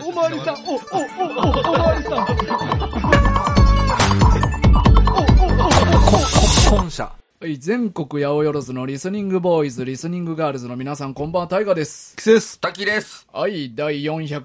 おまわりさん、おまわりさん。 本社。 はい、全国八百万のリスニングボーイズ、リスニングガールズの皆さん、こんばんは、タイガです。 キセです。 滝です。 はい、第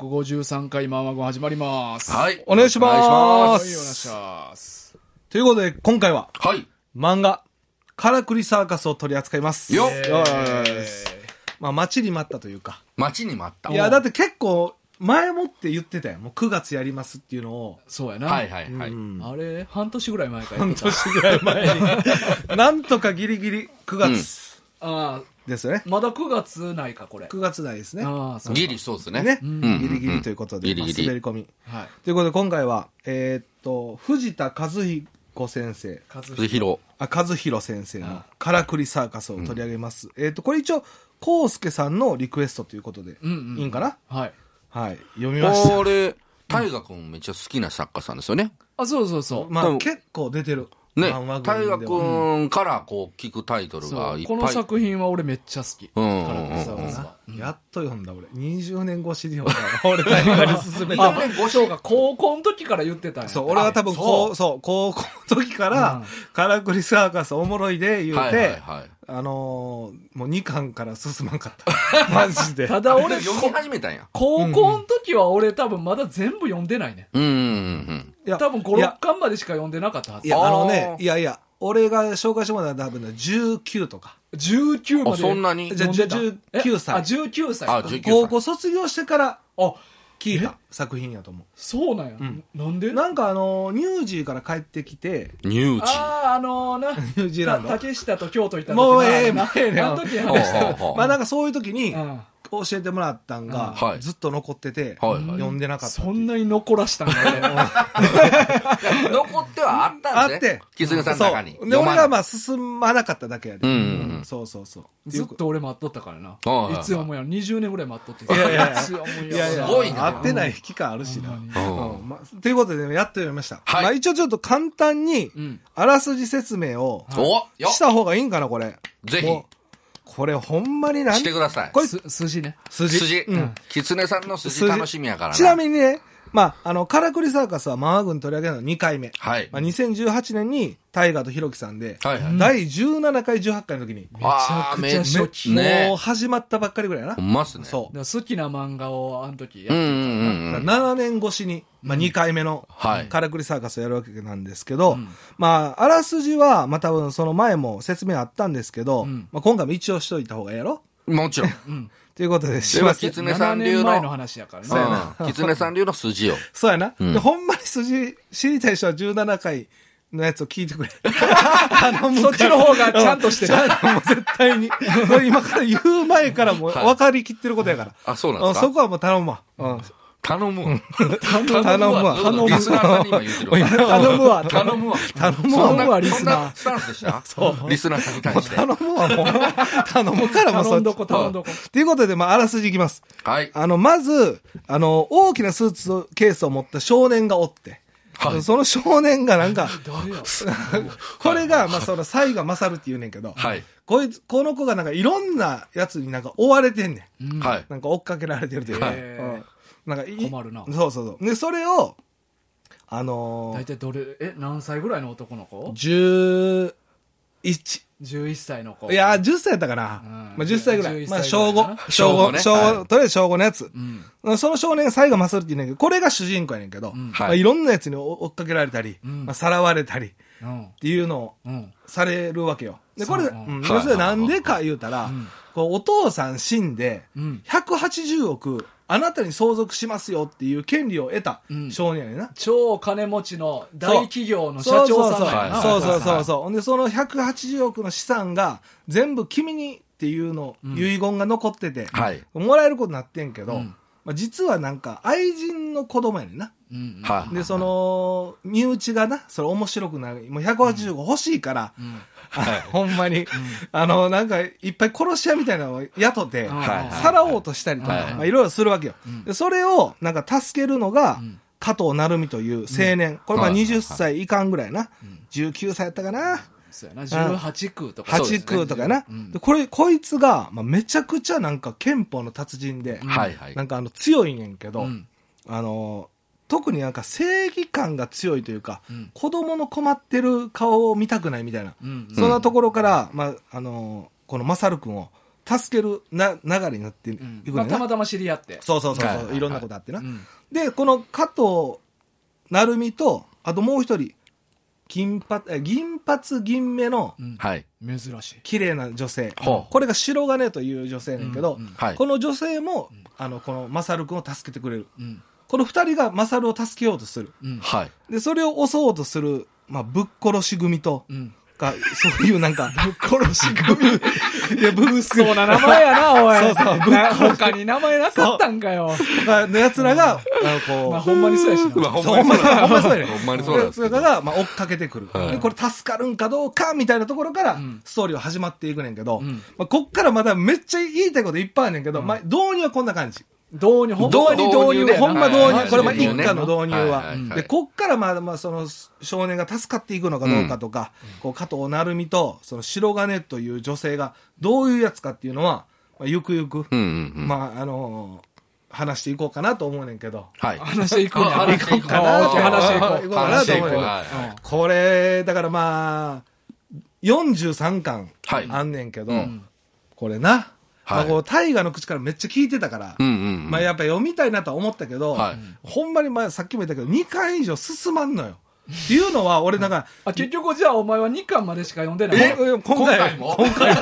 453回マンワゴン始まります。 はい。 お願いします。 はい、お願いします。 ということで、今回は、 はい。 漫画、カラクリサーカスを取り扱います。 よっ。 まあ、待ちに待ったというか。 待ちに待った。 いや、だって結構、前もって言ってたよ。もう9月やりますっていうのを。 そうやな。 はいはいはい。 あれ、半年ぐらい前から半年ぐらい前に。なんとかギリギリ9月。 ああ。 ですよね。 まだ9月ないか、これ。 9月内ですね。 ああ、そう。 ギリそうですね。 ね。ギリギリということで、 ギリギリ。 滑り込み。 はい。 ということで、今回は、藤田和彦先生。 和弘先生のカラクリサーカスを取り上げます。これ一応、コウスケさんのリクエストということで、いいんかな？ はい。 はい。読みました。 これ、大河君めっちゃ好きな作家さんですよね。 あ、そうそうそう。 まあ結構出てる。 ね。大河君からこう聞くタイトルがいっぱい。 この作品は俺めっちゃ好き。 やっと読んだ俺。20年越しに読んだ。俺大河に勧めた。 20年越しか高校の時から言ってたんや。 そう、俺は多分高校の時から、カラクリサーカスおもろいで言うて、もう2巻から進まんかった。マジで。 ただ俺読み始めたんや。 高校の時は俺多分まだ全部読んでないね。多分5、6巻までしか読んでなかったはず。 いや、俺が紹介してもらったら多分19とか。 19まで。 そんなに？ じゃあ19歳。 19歳。 高校卒業してから、聞いた作品やと思う。 そうなんや。なんで？ なんかニュージーから帰ってきて。 ニュージー？ ニュージーランド。 竹下と京都行った時もうええねん。 あの時話した。 まあなんかそういう時に、教えてもらったんが、ずっと残ってて、読んでなかった。 そんなに残らしたんだね。 残ってはあったんですね。あって。キツネさんの中に。 で、俺がまあ進まなかっただけやで。そうそうそう。 ずっと俺待っとったからな。いつ読むやろ。20年ぐらい待っとって。 いやいや、 すごいな。 会ってない期間あるしな。ということで、やっと読みました。まあ一応ちょっと簡単に、あらすじ説明をした方がいいんかな、これ。 ぜひ。 これほんまにしてください。 これ、筋ね。 筋。キツネさんの筋楽しみやからな。 ちなみにね、まあ、カラクリサーカスはマワ軍取り上げるの2回目。 はい。 まあ、2018年にタイガーとヒロキさんで、 はい。 第17回18回の時に、 めちゃくちゃ初期。 もう始まったばっかりぐらいやな。 ほんまっすね。 そう。好きな漫画をあの時やってたから7年越しに、まあ、2回目のカラクリサーカスをやるわけなんですけど、まあ、あらすじは、まあ多分その前も説明あったんですけど、まあ今回も一応しといた方がいいやろ？ もちろん。 ということでします。キツネさん流の。 前の話やからね。 そうやな。 キツネさん流の筋を。 そうやな。で、ほんまに筋知りたい人は17回のやつを聞いてくれ。 頼む。そっちの方がちゃんとしてる。 もう絶対に。もう今から言う前からもう分かりきってることやから。 あ、そうなんですか？ そこはもう頼むわ。 頼むわ。 頼むわ。 リスナーさんに今言ってる。 頼むわ。 頼むわ。 頼むわ、リスナー。 スタンスでしたそう。リスナーさんに対して。 頼むわ、もう。頼むからもう頼んどこ。 ということで、まあ、あらすじいきます。 はい。 まず、大きなスーツケースを持った少年がおって、その少年がなんか、これが、まあ、その、サイが勝るって言うねんけど、この子がなんかいろんなやつになんか追われてんねん。なんか追っかけられてるというか。なんか困るな。 そう。で、それを、 大体何歳ぐらいの男の子 ?11 歳の子。 いや、10歳やったかな。まあ10歳ぐらい。まあ小5。 ね。 とりあえず小5のやつ。その少年が最後勝るって言うねんけど、これが主人公やねんけど、いろんなやつに追っかけられたり、さらわれたり、っていうのをされるわけよ。で、これ、それなんでか言うたら、お父さん死んで、180億、あなたに相続しますよっていう権利を得た少年やねんな。 超金持ちの大企業の社長さんやな。 そう。で、その180億の資産が全部君にっていうの、遺言が残ってて、もらえることになってんけど、実はなんか愛人の子供やねんな。で、その、身内がな、それ面白くない。もう180億欲しいから、ほんまに、なんか、いっぱい殺し屋みたいなのを雇って、さらおうとしたりとか、いろいろするわけよ。で、それを、なんか助けるのが、加藤成美という青年。これまあ20歳いかんぐらいな。19歳やったかな。 そうやな、18区とか。 8区とかな。で、こいつが、まあ、めちゃくちゃなんか憲法の達人で、なんか強いねんけど、 特になんか正義感が強いというか、子供の困ってる顔を見たくないみたいな、そんなところから、このマサル君を助ける流れになっていくね、 たまたま知り合って。 そう、いろんなことあってな。で、この加藤成美と、あともう一人、銀髪銀目の、 珍しい。 綺麗な女性。これが白金という女性なんだけど、この女性も、このマサル君を助けてくれる。この二人がマサルを助けようとする。で、それを襲おうとする、ぶっ殺し組と、そういうなんか、 ぶっ殺し組。いや、物騒な名前やな、おい。他に名前なかったんかよ。 の奴らが、 ほんまにそうやしな。 ほんまにそうやね。 ほんまにそうなんですけど。 それが、追っかけてくる。で、これ助かるんかどうか、みたいなところから、ストーリーは始まっていくねんけど、こっからまだめっちゃ言いたいこといっぱいあるねんけど、導入はこんな感じ。 ほんまに導入。 ほんま導入。これ一家の導入は。で、こっからその少年が助かっていくのかどうかとか、加藤成美とその白金という女性がどういうやつかっていうのは、ゆくゆく、話していこうかなと思うねんけど。 話していこうかな。 話していこうかなと思うねんけど。これ、だから43巻あんねんけど、これな。大河の口からめっちゃ聞いてたから、やっぱ読みたいなとは思ったけど、ほんまにさっきも言ったけど、2巻以上進まんのよ。っていうのは、俺なんか、 結局じゃあお前は2巻までしか読んでない。 今回も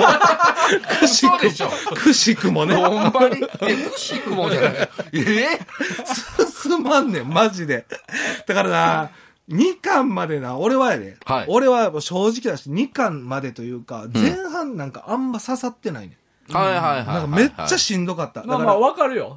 くしくもね。 ほんまにくしくもじゃない。 進まんねん、マジで。だからな、2巻までな、俺は俺は正直だし、2巻までというか、前半なんかあんま刺さってないね。なんかめっちゃしんどかった。だからわかるよ。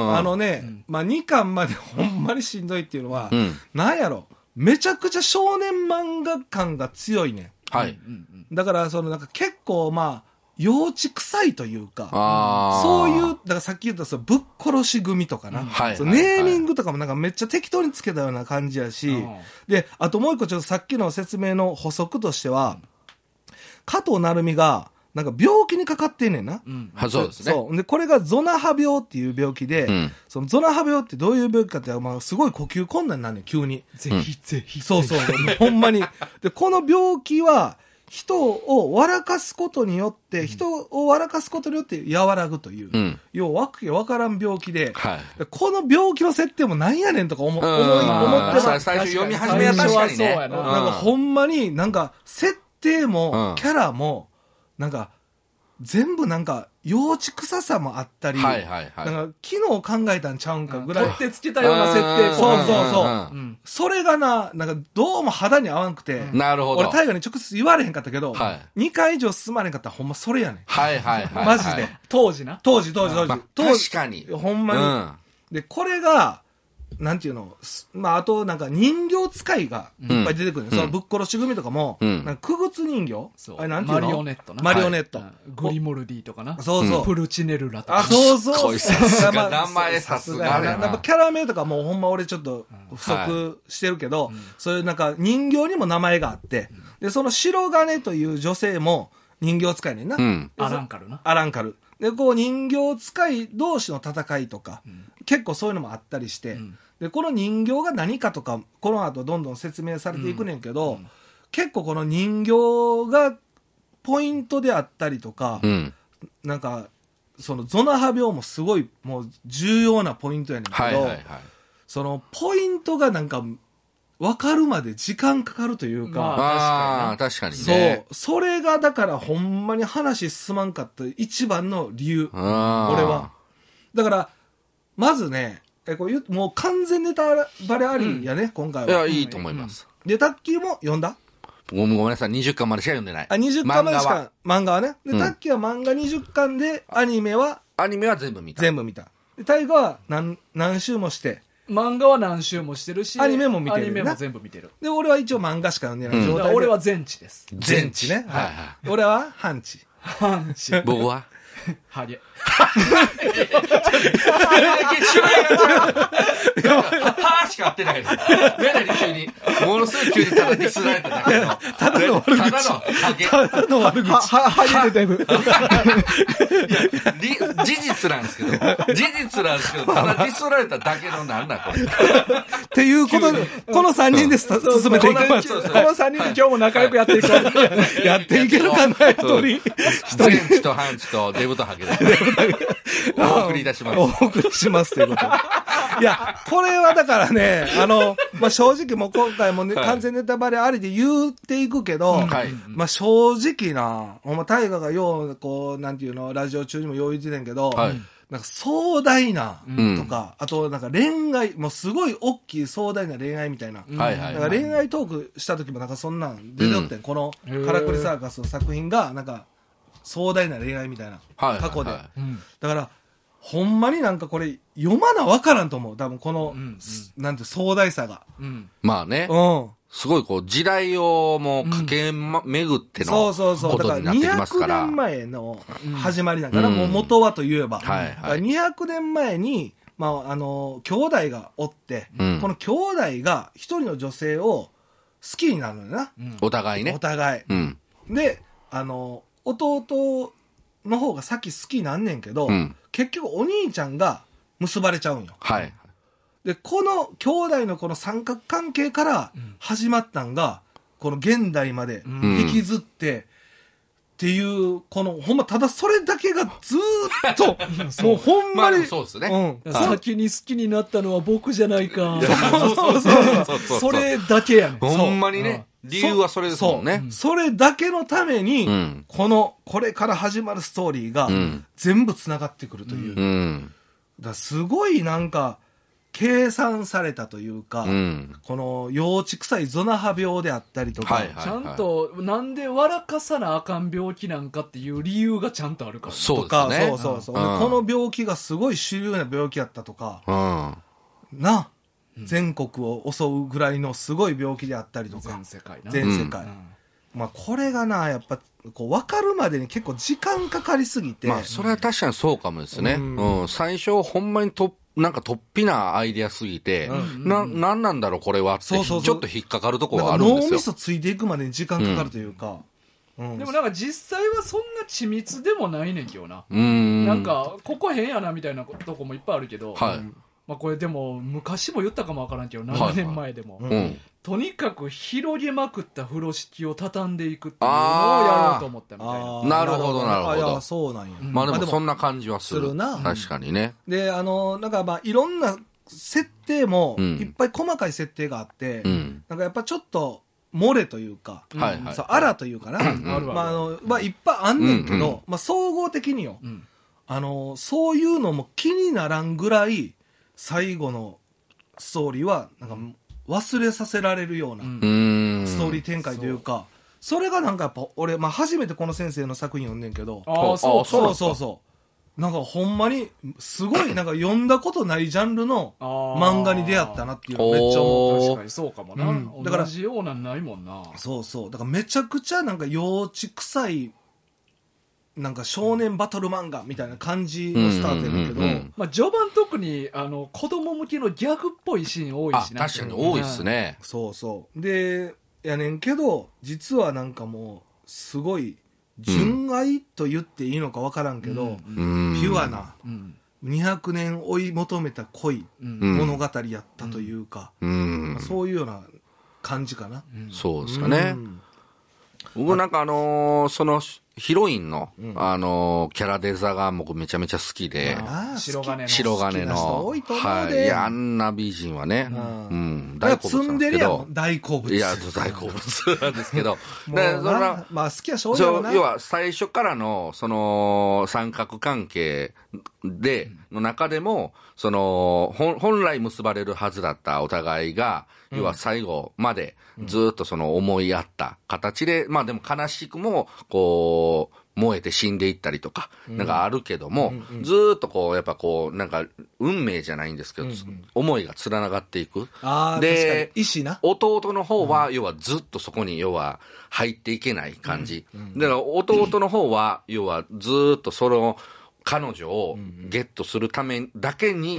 2巻までほんまにしんどいっていうのは、なんやろ、めちゃくちゃ少年漫画感が強いね。だから、なんか結構幼稚臭いというか、そういう、だからさっき言ったぶっ殺し組とかな、ネーミングとかもなんかめっちゃ適当につけたような感じやし、で、あともう一個ちょっとさっきの説明の補足としては、加藤成美が、なんか病気にかかってんねんな。 そうですね。 で、これがゾナハ病っていう病気で、そのゾナハ病ってどういう病気かって、すごい呼吸困難になんねん、急に。 ぜひ。 そう、ほんまに。で、この病気は、人を笑かすことによって、和らぐという、要はわからん病気で、この病気の設定もなんやねんとか思って最初読み始めは確かにね。 なんかほんまになんか設定もキャラも、なんか全部なんか幼稚臭さもあったり、なんか昨日考えたんちゃうんかぐらい。 取ってつけたような設定。 そう。それがなんかどうも肌に合わんくて、 なるほど。 俺大河に直接言われへんかったけど、2回以上進まれへんかったらほんまそれやねん。マジで。 当時。 確かに。 ほんまに。で、これが、なんていうの、あとなんか人形使いがいっぱい出てくるね。そのぶっ殺し組とかも、なんかくぐつ人形あれなんていうの？マリオネットな。 マリオネット。 グリモルディとかな。 そう。 プルチネルラとか。 そう。 さすが名前さすがやな。キャラ名とかもうほんま俺ちょっと不足してるけど、そういうなんか人形にも名前があって、で、その白金という女性も人形使いねんな。 アランカルな。 アランカル。で、こう人形使い同士の戦いとか、結構そういうのもあったりして、で、この人形が何かとか、この後どんどん説明されていくねんけど、結構この人形がポイントであったりとか、なんか、そのゾナハ病もすごいもう重要なポイントやねんけど、そのポイントがなんか、分かるまで時間かかるというか、 確かにね。 それがだからほんまに話進まんかった一番の理由、俺は。だから、まずね、もう完全ネタバレありやね、今回は。 いや、いいと思います。 で、タッキーも読んだ？ ごめんなさい、20巻までしか読んでない。 20巻までしか、漫画はね。で、タッキーは漫画20巻で、アニメは全部見た。 で、タイガは何週もして、 漫画は何週もしてるし、 アニメも見てる。 アニメも全部見てる。 で、俺は一応漫画しか読んでない状態で。 俺は全知です。 全知ね。俺は半知。 僕はハゲ。 はしか合ってないの。メダリ急に、ものすごい急にただディスられただけの。 ただの悪口。ただの悪口。はげてた事実なんですけど、ただディスられただけのなんだこれ。 っていうことで、この3人で進めていきます。 この3人で今日も仲良くやっていこう。 やっていけるかな、一人。 全地と半地とデブとハゲで。お送りいたします。 お送りしますということで。いや、これはだからね、正直もう今回もね、完全ネタバレありで言っていくけど、正直な、大河がよう、こう、なんていうの、ラジオ中にもよう言ってたんけど、なんか壮大なとか、あとなんか恋愛、もうすごい大きい壮大な恋愛みたいな。なんか恋愛トークした時もなんかそんなん出ておってん、このカラクリサーカスの作品が、なんか壮大な恋愛みたいな、過去で。だから、ほんまになんかこれ読まなわからんと思う。多分この、なんて壮大さが。 まあね。すごいこう時代をもう駆け巡ってのことになってきますから。 200年前の始まりだから、もう元はといえば。200年前に、兄弟がおって、この兄弟が一人の女性を好きになるのよな。 お互いね。 お互い。で、弟の方が先好きなんねんけど、結局お兄ちゃんが結ばれちゃうんよ。で、この兄弟のこの三角関係から始まったんが、この現代まで引きずって、っていう、この、ほんま、ただそれだけがずーっと、もうほんまに。 そうですね。 先に好きになったのは僕じゃないか。それだけやねん。 ほんまにね。理由はそれですもんね。 それだけのために、これから始まるストーリーが全部繋がってくるという。だすごいなんか、計算されたというか、この幼稚臭いゾナハ病であったりとか、 ちゃんとなんで笑かさなあかん病気なんかっていう理由がちゃんとあるから、 そうですね。 この病気がすごい主流な病気やったとか、全国を襲うぐらいのすごい病気であったりとか、全世界。これがな、やっぱこう分かるまでに結構時間かかりすぎて、 それは確かにそうかもですね。最初ほんまになんか突飛なアイデアすぎて、なんなんだろうこれはって、ちょっと引っかかるところがあるんですよ。 脳みそついていくまでに時間かかるというか。 でもなんか実際はそんな緻密でもないねんけどな。なんか、ここ変やなみたいなとこもいっぱいあるけど、これでも昔も言ったかもわからんけど、7年前でも。とにかく広げまくった風呂敷を畳んでいくっていうのをやろうと思ったみたいな。 なるほど、なるほど。 そうなんや。 でもそんな感じはするな。確かにね。 で、なんかいろんな設定もいっぱい細かい設定があって、なんかやっぱちょっと漏れというか、あらというかな。いっぱいあんねんけど、総合的によ。そういうのも気にならんぐらい、最後のストーリーは、なんか、忘れさせられるようなストーリー展開というか、それがなんかやっぱ俺、初めてこの先生の作品読んでんけど、なんかほんまにすごいなんか読んだことないジャンルの漫画に出会ったなっていうのめっちゃ思う。 確かにそうかもな。だから同じようなんないもんな。 だからめちゃくちゃなんか幼稚臭いなんか少年バトル漫画みたいな感じのスタートやねんけど、 序盤特に子供向けのギャグっぽいシーン多いしね。 確かに多いっすね。 でやねんけど、実はなんかもうすごい純愛と言っていいのか分からんけど、ピュアな200年追い求めた恋物語やったというか、そういうような感じかな。 そうですかね。僕なんかそのヒロインの、キャラデザが僕めちゃめちゃ好きで、 白金の。 はい。いや、あんな美人はね、 大好物なんですけど。大好物。 いや、大好物なんですけど。 好きは正直な。 要は最初からの、その、三角関係の中でも、その、本来結ばれるはずだったお互いが、要は最後までずっとその思い合った形で、でも悲しくも、こう、燃えて死んでいったりとか、なんかあるけども、ずーっとこう、やっぱこう、なんか、運命じゃないんですけど、思いが連ながっていく。 で、意志な。 弟の方は、要はずっとそこに、要は入っていけない感じ。だから弟の方は、要はずーっとその、彼女をゲットするためだけに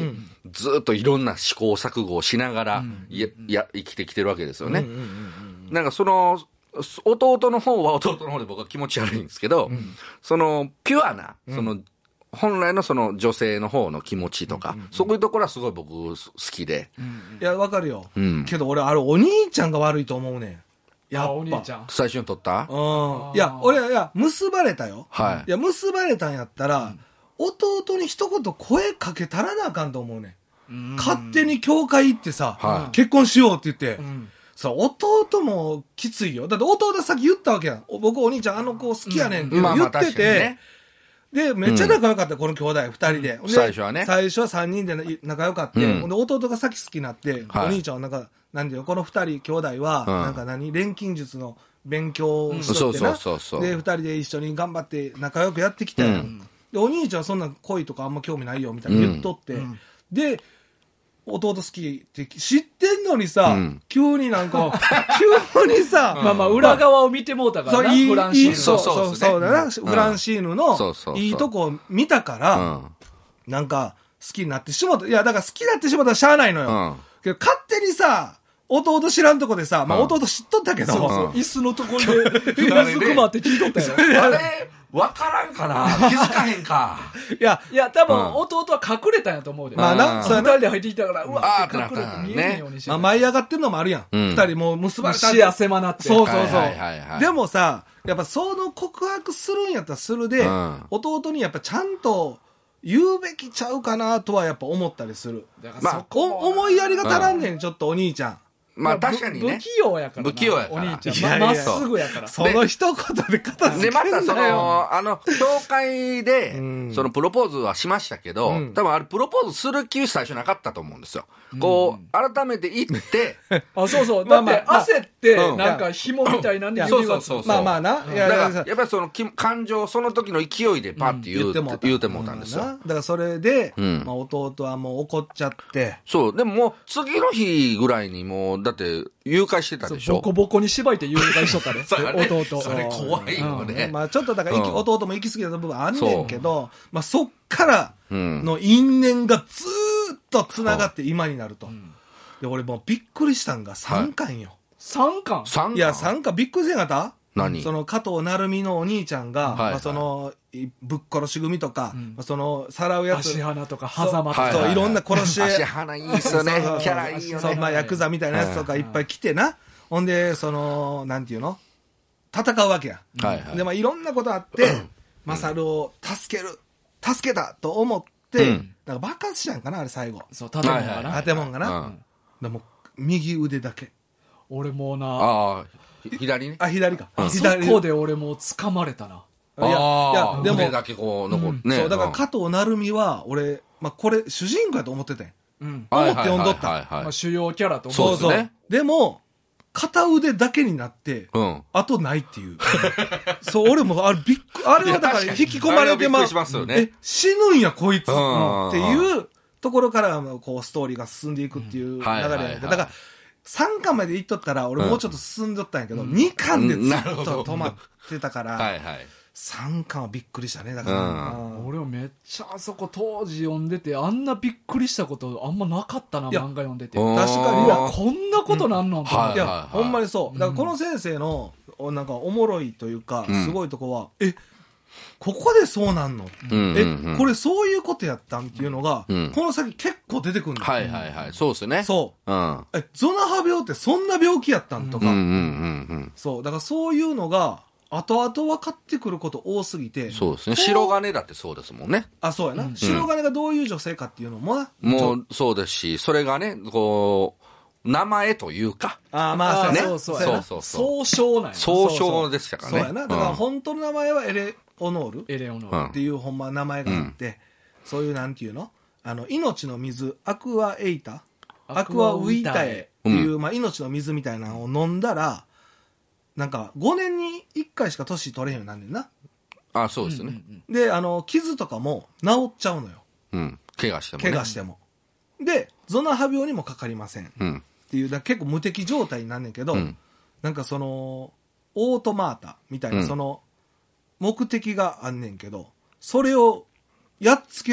ずっといろんな試行錯誤をしながら、生きてきてるわけですよね。なんかその、弟の方は弟の方で僕は気持ち悪いんですけど、その、ピュアな、その、本来のその女性の方の気持ちとか、そういうところはすごい僕好きで。 いや、わかるよ。けど俺、お兄ちゃんが悪いと思うねん。やっぱ。 お兄ちゃん。 最初に取った？ いや、俺、結ばれたよ。いや、結ばれたんやったら、弟に一言声かけたらなあかんと思うねん。勝手に教会行ってさ、結婚しようって言って、弟もきついよ。だって弟はさっき言ったわけやん。僕お兄ちゃんあの子好きやねんって言ってて、で、めっちゃ仲良かった、この兄弟二人で。 最初はね。 最初は三人で仲良かった。で、弟が先好きになって、お兄ちゃんはなんか、なんていうの、この二人兄弟は、なんか錬金術の勉強をしとってな。で、二人で一緒に頑張って仲良くやってきたやん。で、お兄ちゃんはそんな恋とかあんま興味ないよ、みたいな言っとって。で、弟好きって知ってんのにさ、急になんか、急にさ、 まあ裏側を見てもうたからな、フランシーヌ。 そうだな、フランシーヌのいいとこ見たから、なんか好きになってしもた。いや、だから好きになってしもたらしゃあないのよ。けど勝手にさ、弟知らんとこでさ、まあ弟知っとったけど、 椅子のところで、うなずくまって聞いとったよ。 あれわからんかな気づかへんか。 いや、多分、弟は隠れたんやと思うで。 まあな、 二人で入ってきたから、うわーって隠れて見えへんようにして。 まあ舞い上がってるのもあるやん。二人もう結ばれた。 視野狭なって。 そう。でもさ、やっぱその告白するんやったらするで、弟にやっぱちゃんと言うべきちゃうかなとはやっぱ思ったりする。まあ、思いやりが足らんねん、ちょっとお兄ちゃん。 まあ確かにね。 不器用やからな。 不器用やから。 お兄ちゃん。まっすぐやから。 その一言で片付けんなよ。 で、また教会で、そのプロポーズはしましたけど、多分あれプロポーズする気最初なかったと思うんですよ。こう、改めて言って、 そう。だって焦って、なんか紐みたいなんでそう。 まあな。 だから、やっぱりその感情、その時の勢いでパッて言うてもうたんですよ。だからそれで、弟はもう怒っちゃって。 そう、でももう次の日ぐらいにもう、だって誘拐してたでしょ。 ボコボコに縛いて誘拐しとったね。弟。 それ怖いよね。 まあちょっとだから弟も行き過ぎた部分あんねんけど、まあそっからの因縁がずーっと繋がって今になると。で、俺もうびっくりしたんが3巻よ。 3巻？ いや、3巻びっくりせんかった？ 何？ その加藤成美のお兄ちゃんが、まあその、ぶっ殺し組とか、その、さらうやつ。 足花とか、狭間とか。 いろんな殺し。 足花いいっすよね。キャラいいよね。 まあ、ヤクザみたいなやつとかいっぱい来てな。ほんで、その、なんていうの？戦うわけや。で、まあ、いろんなことあって、マサルを助けたと思って、なんか爆発したんかな、あれ最後。 そう、建物がな。 建物がな。でも、右腕だけ。 俺もうな。 ああ、左ね。 左か。 そこで俺もう掴まれたな。 いや、でも。腕だけこう残ってね。 そう、だから加藤成美は、俺、まあ、これ、主人公やと思ってて。思って読んどった。 主要キャラと思ってた。そう。 でも、片腕だけになって、あとないっていう。そう、俺も、あれはだから引き込まれて死ぬんや、こいつ。っていうところから、こう、ストーリーが進んでいくっていう流れやけど、だから、3巻まで行っとったら、俺もうちょっと進んどったんやけど、2巻でずっと止まってたから、3巻はびっくりしたね、だから。 俺はめっちゃあそこ当時読んでて、あんなびっくりしたことあんまなかったな、漫画読んでて。 確かに。 いや、こんなことなんなんと思って。 いや、ほんまにそう。だからこの先生の、なんかおもろいというか、すごいとこは、ここでそうなんの？これそういうことやったんっていうのが、この先結構出てくるんだよ。 そうですね。 そう。ゾナハ病ってそんな病気やったんとか。そう。だからそういうのが、後々分かってくること多すぎて。 そうですね。白金だってそうですもんね。 あ、そうやな。白金がどういう女性かっていうのも。 もうそうですし、それがね、こう、名前というか。 まあね。そう。総称なんや。 総称でしたからね。 そうやな。だから本当の名前はエレオノールっていうほんま名前があって、そういうなんていうの？命の水、アクアウィータエっていう、まあ命の水みたいなのを飲んだら、なんか5年に1回しか年取れへんようになんねんな。 あ、そうですね。 で、傷とかも治っちゃうのよ。 怪我しても。 怪我しても。で、ゾナハ病にもかかりません。っていう、結構無敵状態になんねんけど、なんかその、オートマータみたいな、その、目的があんねんけど、それをやっつける、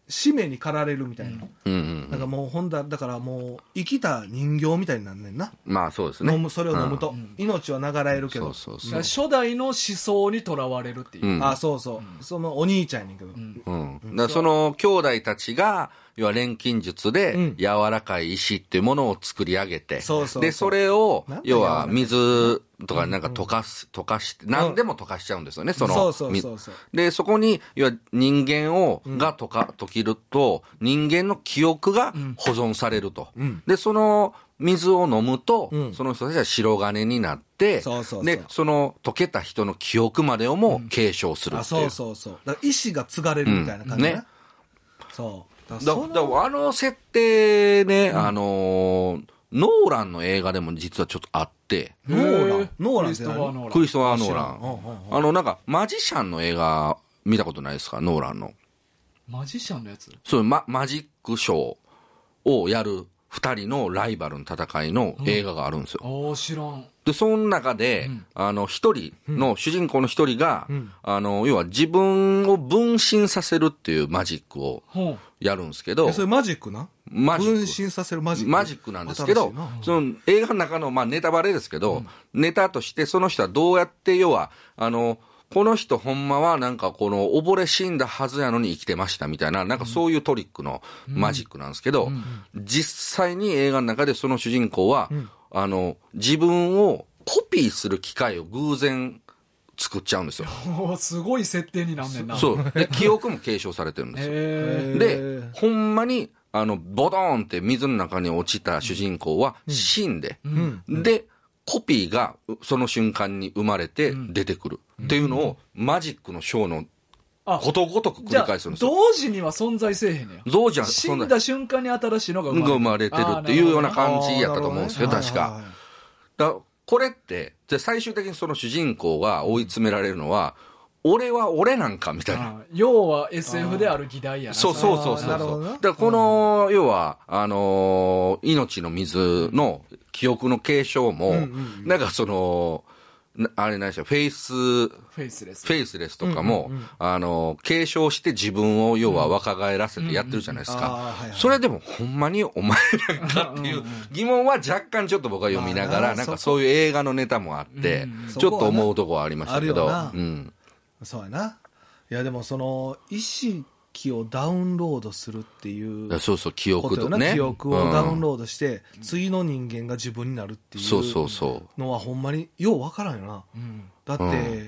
使命に駆られるみたいな。なんかもうだからもう生きた人形みたいになんねんな。 まあそうですね。 それを飲むと、命は流れるけど。 初代の思想にとらわれるっていう。 そうそう。そのお兄ちゃんやねんけど。 だからその兄弟たちが、要は錬金術で柔らかい石っていうものを作り上げて、で、それを、要は水とかなんか溶かして、何でも溶かしちゃうんですよね、その。で、そこに、要は人間が溶けると、人間の記憶が保存されると。で、その水を飲むと、その人たちは白金になって、で、その溶けた人の記憶までをも継承するっていう。 だから意志が継がれるみたいな感じね。 そう。だ設定ね、ノーランの映画でも実はちょっとあって。 ノーランクリストファー・ノーラン。なんか、マジシャンの映画見たことないですか、ノーランの。 マジシャンのやつ？ そう、マジックショーをやる二人のライバルの戦いの映画があるんですよ。 知らん。 で、その中で、一人の、主人公の一人が、要は自分を分身させるっていうマジックをやるんですけど。 それマジックな？分身させるマジック？ マジックなんですけど、その映画の中の、ネタバレですけど、ネタとしてその人はどうやって、要は、この人ほんまはなんかこの溺れ死んだはずやのに生きてましたみたいな、なんかそういうトリックのマジックなんですけど、実際に映画の中でその主人公は、自分をコピーする機械を偶然作っちゃうんですよ。 すごい設定になんねんな。 そう。で、記憶も継承されてるんですよ。で、ほんまに、ボドーンって水の中に落ちた主人公は死んで、で、コピーがその瞬間に生まれて出てくるっていうのをマジックのショーのことごとく繰り返すんですよ。 同時には存在せえへんねや。 同時は死んだ瞬間に新しいのが生まれてるっていうような感じやったと思うんですけど、確か。これって、最終的にその主人公が追い詰められるのは、俺は俺なんかみたいな。 要は SF である議題やな。 そう。だからこの、要は、命の水の記憶の継承も、なんかその、あれ何でしょう、フェイスレスとかも、継承して自分を要は若返らせてやってるじゃないですか。それでもほんまにお前なんかっていう疑問は若干ちょっと僕は読みながら、なんかそういう映画のネタもあって、ちょっと思うとこはありましたけど。 そうやな。いやでもその、意識をダウンロードするっていう。 そう、記憶とね。 記憶をダウンロードして、次の人間が自分になるっていうのはほんまにようわからんよな。だって、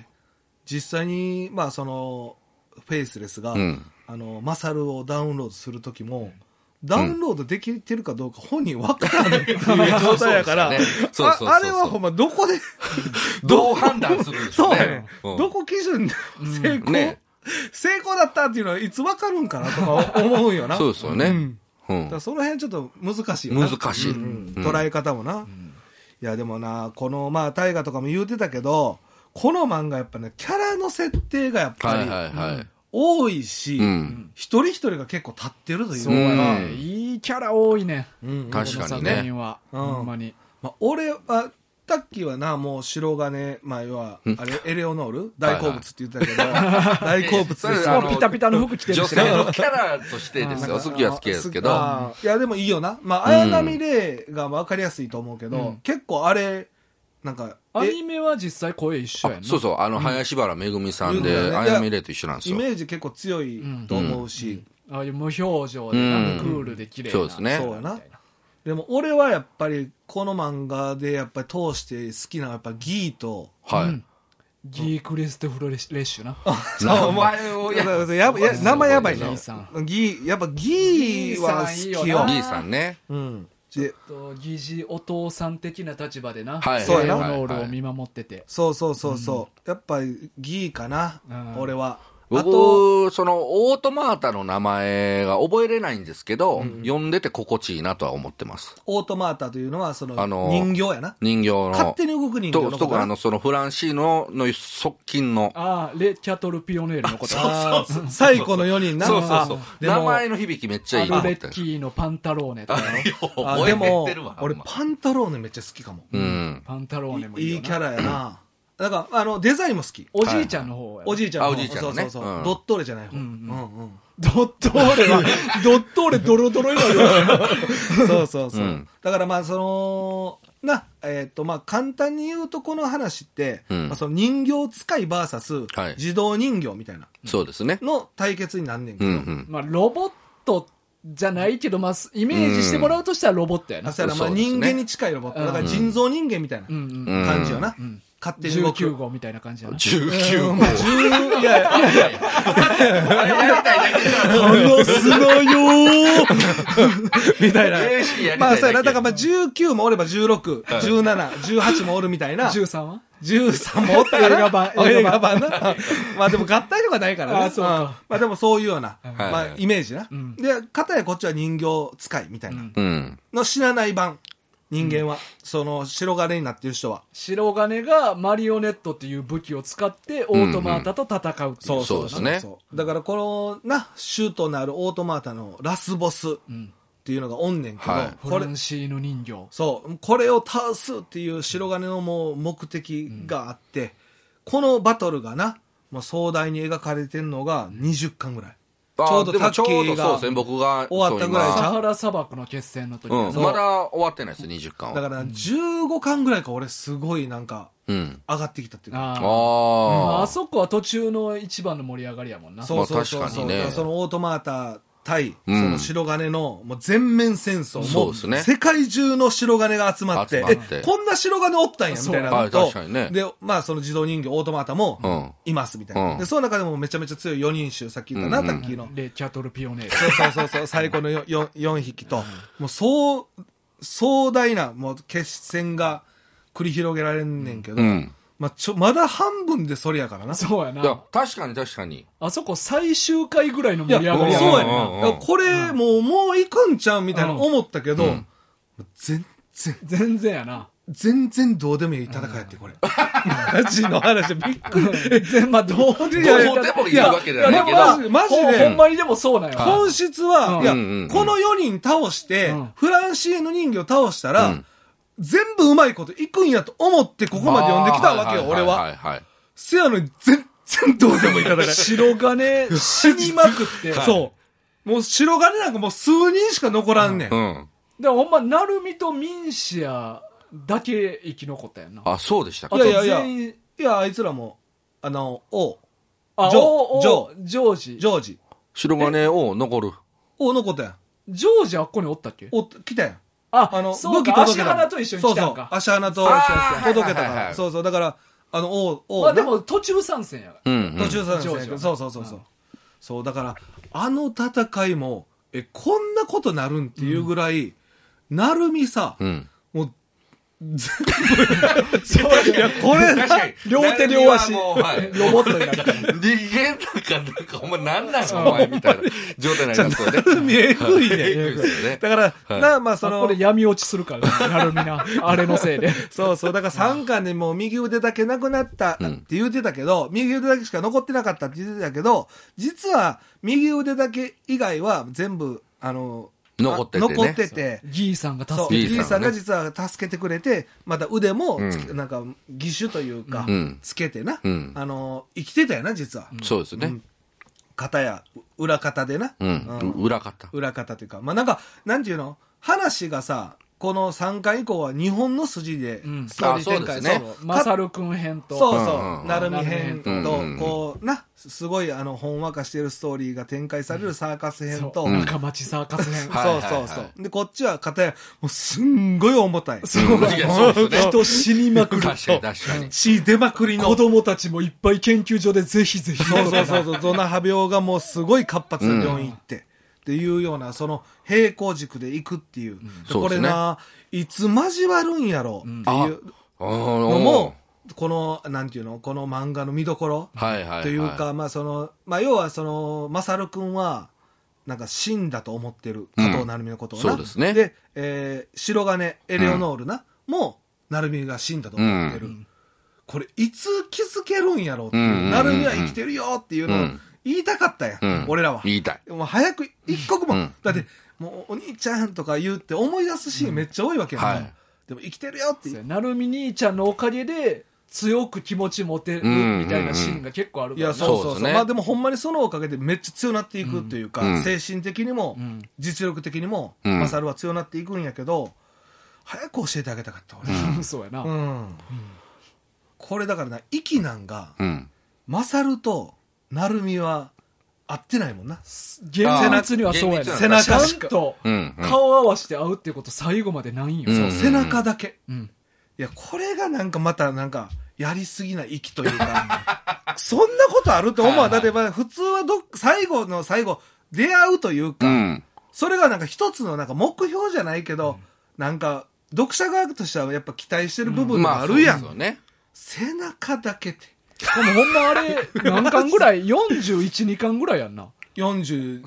実際に、その、フェイスレスが、マサルをダウンロードするときも、ダウンロードできてるかどうか本人分からないっていう状態やから、あれはほんまどこで、 どう判断するんでしょうね。 どこ基準で成功だったっていうのはいつ分かるんかなとか思うよな。 そうですよね。 だからその辺ちょっと難しいよな。 難しい。 捉え方もな。いやでもな、この大河とかも言うてたけど、この漫画やっぱね、キャラの設定がやっぱり、多いし、一人一人が結構立ってるというか、 いいキャラ多いね。 確かにね。 ほんまに。 俺は、タッキーはな、もう白金、要は、エレオノール大好物って言ってたけど、大好物ですよ。ピタピタの服着てるしね。 女性のキャラとしてですよ。好きは好きですけど。 いや、でもいいよな。綾波レイが分かりやすいと思うけど、結構あれ、なんか、 アニメは実際声一緒やんな。 そうそう、林原めぐみさんで、綾波レイと一緒なんですよ。 イメージ結構強いと思うし。 ああいう無表情で、クールで綺麗な。 そうですね。 そうやな。でも俺はやっぱりこの漫画でやっぱり通して好きなやっぱギーと、 ギークリストフレッシュな。 名前を名前やばいな。ギー、やっぱギーは好きよ。 ギーさんね。 疑似お父さん的な立場でな、 そうやな、ノールを見守ってて。 そう。やっぱりギーかな、俺は。 僕、その、オートマータの名前が覚えれないんですけど、読んでて心地いいなとは思ってます。 オートマータというのは、その、人形やな。 人形の。 勝手に動く人形のことと、そのフランシーノの側近の。 レ・キャトル・ピオネールのこと。 そう。最古の4人な。 そう。名前の響きめっちゃいいと思って。 レッキーのパンタローネとかよ。 でも、俺パンタローネめっちゃ好きかも。 パンタローネもいいよな。 いいキャラやな。だからデザインも好き。 おじいちゃんの方や。 おじいちゃんの方。 そう。 ドットーレじゃない方。 ドットーレドロドロになるよ。 そうそうそう。だからまあまあ簡単に言うとこの話って、まあ、その人形使い VS 自動人形みたいな。 そうですね。 の対決になんねんけど。 まあロボットじゃないけど、まあ、イメージしてもらうとしたらロボットやな。 そうやな、まあ人間に近いロボット。だから人造人間みたいな感じよな。勝手に動く。 19号みたいな感じやな。 19号。 いや。話すなよみたいな。まあ、そうやな。だからまあ19もおれば16、17、18もおるみたいな。 13は 13もおったら映画版な。まあでも合体とかないからね。 そうか。 まあでもそういうような、まあイメージな。で、片やこっちは人形使いみたいな。の知らない版。人間は、その白金になってる人は。 白金がマリオネットっていう武器を使ってオートマータと戦うっていう。 そうですね。 だからこのシュートのあるオートマータのラスボスっていうのがおんねんけど、 フランシーヌ人形。 そう、これを倒すっていう白金のもう目的があって、このバトルがな、もう壮大に描かれてるのが20巻ぐらい。ちょうどタッキーが終わったぐらい。 サハラ砂漠の決戦の時、 まだ終わってないです20巻は。 だから15巻ぐらいか俺すごいなんか上がってきたっていうか。 あそこは途中の一番の盛り上がりやもんな。 そうそうそう。そのオートマータ対その白金のもう全面戦争も世界中の白金が集まってこんな白金おったんやみたいなのとでまあその自動人形オートマータもいますみたいなでその中でもめちゃめちゃ強い4人衆さっき言ったなタッキーのレキャトルピオネールそう最高の 4匹ともう壮大なもう決戦が繰り広げられんねんけどまだ半分でそれやからな。 そうやな。 いや、確かに。 あそこ最終回ぐらいの盛り上がりやそうやな。これ、もう行くんちゃうみたいな思ったけど、 全然やな。 全然どうでもいい戦いやって、これ。マジの話、びっくり。 まあ、どうでもいいわけじゃないけど。 マジで。 ほんまにでもそうなんよ。 本質は、いや、この4人倒して、フランシーヌ人形倒したら、全部うまいこといくんやと思ってここまで読んできたわけよ、俺は。せやのに全然どうでもいい戦い。 白金死にまくって。 そう。もう白金なんかもう数人しか残らんねん。 でもほんま、ナルミとミンシアだけ生き残ったやんな。 あ、そうでしたか。 いや、あいつらも、ジョージ。 白金王残る。 残ったやん。 ジョージあっこにおったっけ来たやん。 武器届けた。足鼻と一緒に来たんか。 足鼻と届けたから。そうそう。だから、まあでも途中参戦や。 途中参戦や。そう。そう、だから、戦いも、こんなことなるんっていうぐらい、なるみさ、もう、全部、そういや、これ、 両手両足、ロボットになるから。 人間なんか、お前なんなんお前みたいな状態になりますよね。 えぐいね。だから、まあこれ闇落ちするからね、なるみな。あれのせいで。 そう、だから3巻でもう右腕だけなくなったって言ってたけど、右腕だけしか残ってなかったって言ってたけど、実は右腕だけ以外は全部、残ってて。 ギーさんが助けてくれて。 ギーさんが実は助けてくれて、また腕も、なんか、義手というか、つけてな。生きてたよな、実は。 そうですね。 肩や、裏肩でな。 裏肩。 裏肩というか。まあなんか、なんていうの話がさ、この3巻以降は日本の筋でストーリー展開。 マサル君編と。 そう。なるみ編と、こう、すごいほんわかしてるストーリーが展開されるサーカス編と。 中町サーカス編。 そう。で、こっちは片や、もうすんごい重たい。 そう。人死にまくる。 確かに。 血出まくりの。 子供たちもいっぱい研究所でぜひぜひ。 そう。ゾナハ病がもうすごい活発な病院行って。っていうような、その平行軸で行くっていう。これな、いつ交わるんやろっていうのも、この、なんていうの、この漫画の見どころというか、まあ要はマサル君は、なんか死んだと思ってる、加藤成美のことをな。 そうですね。 で、白金、エレオノールな、もう、成美が死んだと思ってる。これ、いつ気づけるんやろっていう。成美は生きてるよっていうのを、言いたかったやん、俺らは。 言いたい。 もう早く一刻も、だって、もうお兄ちゃんとか言って思い出すシーンめっちゃ多いわけやん。でも生きてるよっていう。 なるみ兄ちゃんのおかげで、 強く気持ち持てるみたいなシーンが結構あるから、 いや、そう。まあでもほんまにそのおかげでめっちゃ強なっていくっていうか、精神的にも、実力的にも、マサルは強なっていくんやけど、早く教えてあげたかった、俺。 そうやな。 これだからな、息なんが、マサルと成美は合ってないもんな。 厳密にはそうやね。 背中ちゃんと顔合わせて会うっていうこと最後までないんよ。 そう、背中だけ。いや、これがなんかまたなんか、やりすぎな息というか、そんなことあると思う。だって普通は最後の最後、出会うというか、それがなんか一つのなんか目標じゃないけど、なんか、読者側としてはやっぱ期待してる部分があるやん。背中だけって。 でもほんまあれ、何巻ぐらい ?41、2巻ぐらいやんな。 42、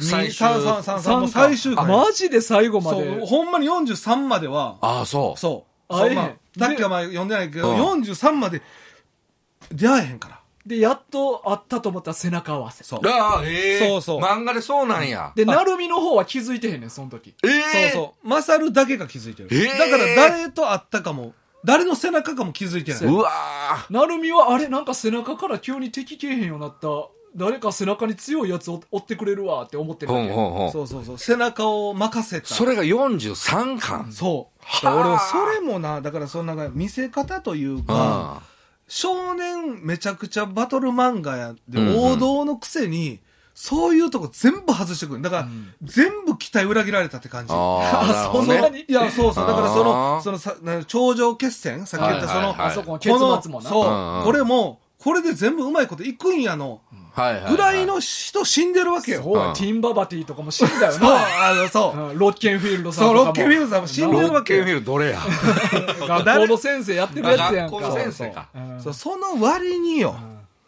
3 もう最終回。 マジで最後まで。 そう、ほんまに43までは。 ああ、そう。 そう。さっきはまあ読んでないけど、43まで出会えへんから。 で、やっと会ったと思ったら背中合わせ。 そう。 そう。漫画でそうなんや。 で、成美の方は気づいてへんねん、その時。 そう。マサルだけが気づいてる。だから誰と会ったかも、誰の背中かも気づいてない。 うわー。成美は、あれ、なんか背中から急に敵けえへんようになった。誰か背中に強いやつ追ってくれるわって思ってるわけ。 そう。背中を任せた。 それが43巻。 そう。俺はそれもな、だからそんな見せ方というか、少年めちゃくちゃバトル漫画やで、王道のくせに、そういうとこ全部外してくる。だから、全部期待裏切られたって感じ。 そんなにいや、そう。だからその頂上決戦さっき言ったあそこの結末もな。 そう。これも、これで全部うまいこといくんやの。ぐらいの人死んでるわけよ。 ティンババティとかも死んだよな。 そう。 ロッケンフィールドさんとかも。 そう、ロッケンフィールドさんも死んでるわけよ。 ロッケンフィールドどれや学校の先生やってるやつやんか。 学校の先生か。 その割によ、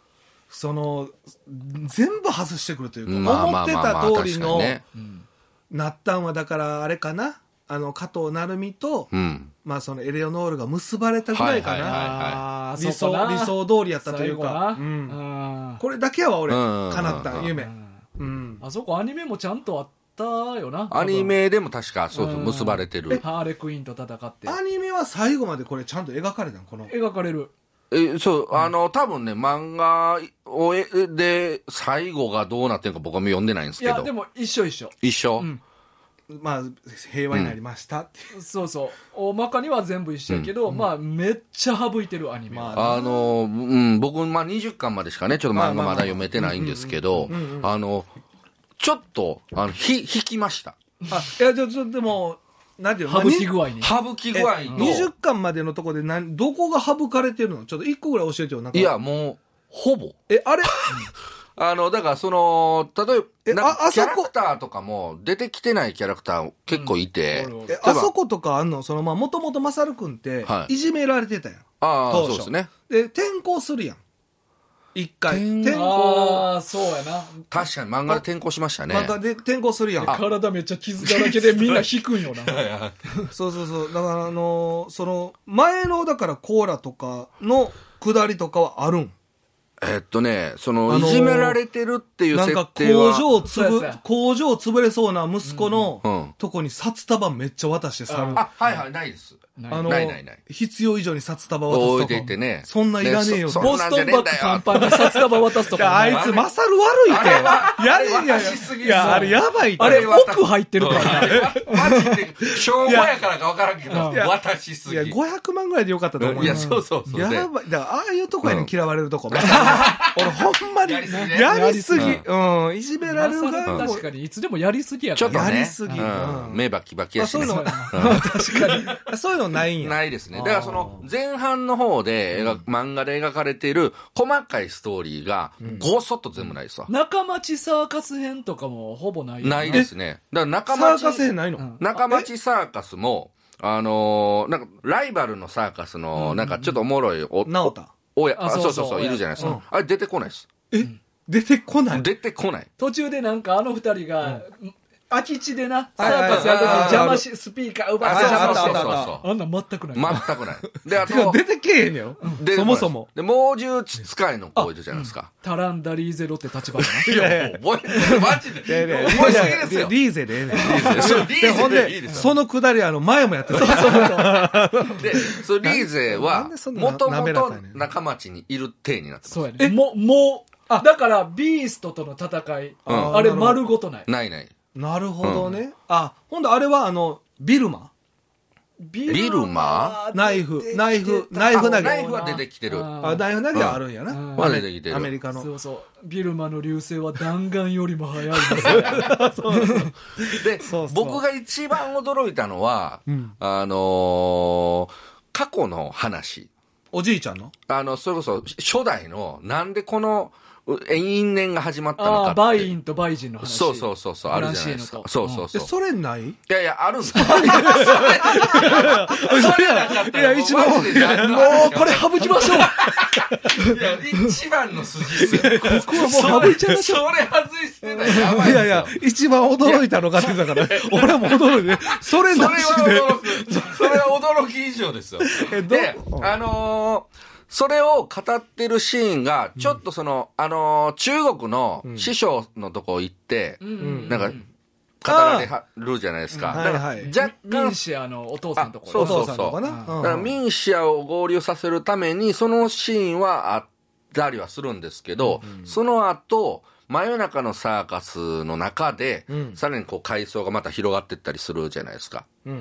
全部外してくるというか、思ってた通りの、なったんはだからあれかな、加藤成美と、まあそのエレオノールが結ばれたぐらいかな。理想通りやったというか、これだけは俺、叶った夢。 あそこアニメもちゃんとあったよな。 アニメでも確か、そう結ばれてる。 ハーレクイーンと戦って。 アニメは最後までこれちゃんと描かれたのこの。 描かれる。 そう、多分ね、漫画で最後がどうなってるか僕は読んでないんですけど。 いや、でも一緒。 一緒。 まあ、平和になりましたって。 そう。大まかには全部一緒やけど、まあ、めっちゃ省いてるアニメ。 僕、20巻までしかね、ちょっと漫画まだ読めてないんですけど、ちょっと、引きました。 いや、でも、なんていうの省き具合に。 省き具合と。 20巻までのとこでどこが省かれてるのちょっと1個ぐらい教えてよ。 いや、もう、ほぼ。 あれだから例えば、キャラクターとかも出てきてないキャラクター結構いて。 あそことかあんのもともとマサルくんって、いじめられてたやん。 そうですね。 で、転校するやん。一回。 転校。そうやな。 確かに漫画で転校しましたね。 漫画で転校するやん。 体めっちゃ傷だらけでみんな引くんよな。 そう。だから前の、だからコーラとかの下りとかはあるん。 いじめられてるっていう設定は。 なんか工場潰れそうな息子のとこに札束めっちゃ渡してさ。 ないです。ない。 必要以上に札束渡すとか。 置いていてね。 そんないらねえよ。ボストンバッグパンパンに札束渡すとか。 あいつマサル悪いって。いや、あれやばいって。 あれ奥入ってるからね。 マジで、しょうもやからか分からんけど、渡しすぎ。 いや、500万ぐらいでよかったと思う。 いや、そう。 やばい。だから、ああいうとこやねん嫌われるとこ。俺ほんまに、やりすぎ。いじめられる側確かに、いつでもやりすぎやから。 ちょっとね。 やりすぎ。 目バキバキやし。 確かに。そういうのないんや。 ないですね。だから前半の方で漫画で描かれている細かいストーリーがごそっと全部ないですわ。 中町サーカス編とかもほぼない。 ないですね。だからサーカス編ないの？ 中町サーカスも、なんかライバルのサーカスの、なんかちょっとおもろい直太。 そう、いるじゃないですか。あれ出てこないです。 出てこない。 出てこない。 途中でなんかあの二人が、 空き地でな、サーカスやるとき邪魔し、スピーカー奪って邪魔して。あんなん全くない。 全くない。で、あと、 出てけえへんよ。そもそも。 で、猛獣使いの子いるじゃないですか。 タランダリーゼロって立場だな。 いや、覚えてる。マジで。覚えすぎですよ。 リーゼでええねん。リーゼ。ほんで、そのくだり、前もやってた。 で、そのリーゼは、もともと中町にいる体になってます。 そうやね。もう、だから、ビーストとの戦い、あれ丸ごとない。 ない。 なるほどね。ほんであれはビルマビルマナイフ投げ。 ナイフは出てきてる。 ナイフ投げはあるんやな。 出てきてる。 アメリカの。 そうそう。ビルマの流星は弾丸よりも速いですよ。 で、僕が一番驚いたのは、過去の話。 おじいちゃんのそれこそ初代の、なんでこの、因縁が始まったのかって。 バインとバイジンの話。 そう、あるじゃないですか。そう。 それない？ いや、あるんですよ。 いや、一番、 もうこれ省きましょう。 いや、一番の筋っすよ。 ここはもう省いちゃいましょう。 それ外してない。やばい。 いや、一番驚いたのがって言ったから、俺も驚いて、それなしで。 それは驚き以上ですよ。で、それを語ってるシーンが、ちょっと中国の師匠のとこ行って、なんか、語られるじゃないですか。だから若干、ミンシアのお父さんとこ。 そう。だからミンシアを合流させるために、そのシーンはあったりはするんですけど、その後、真夜中のサーカスの中で、さらに階層がまた広がっていったりするじゃないですか。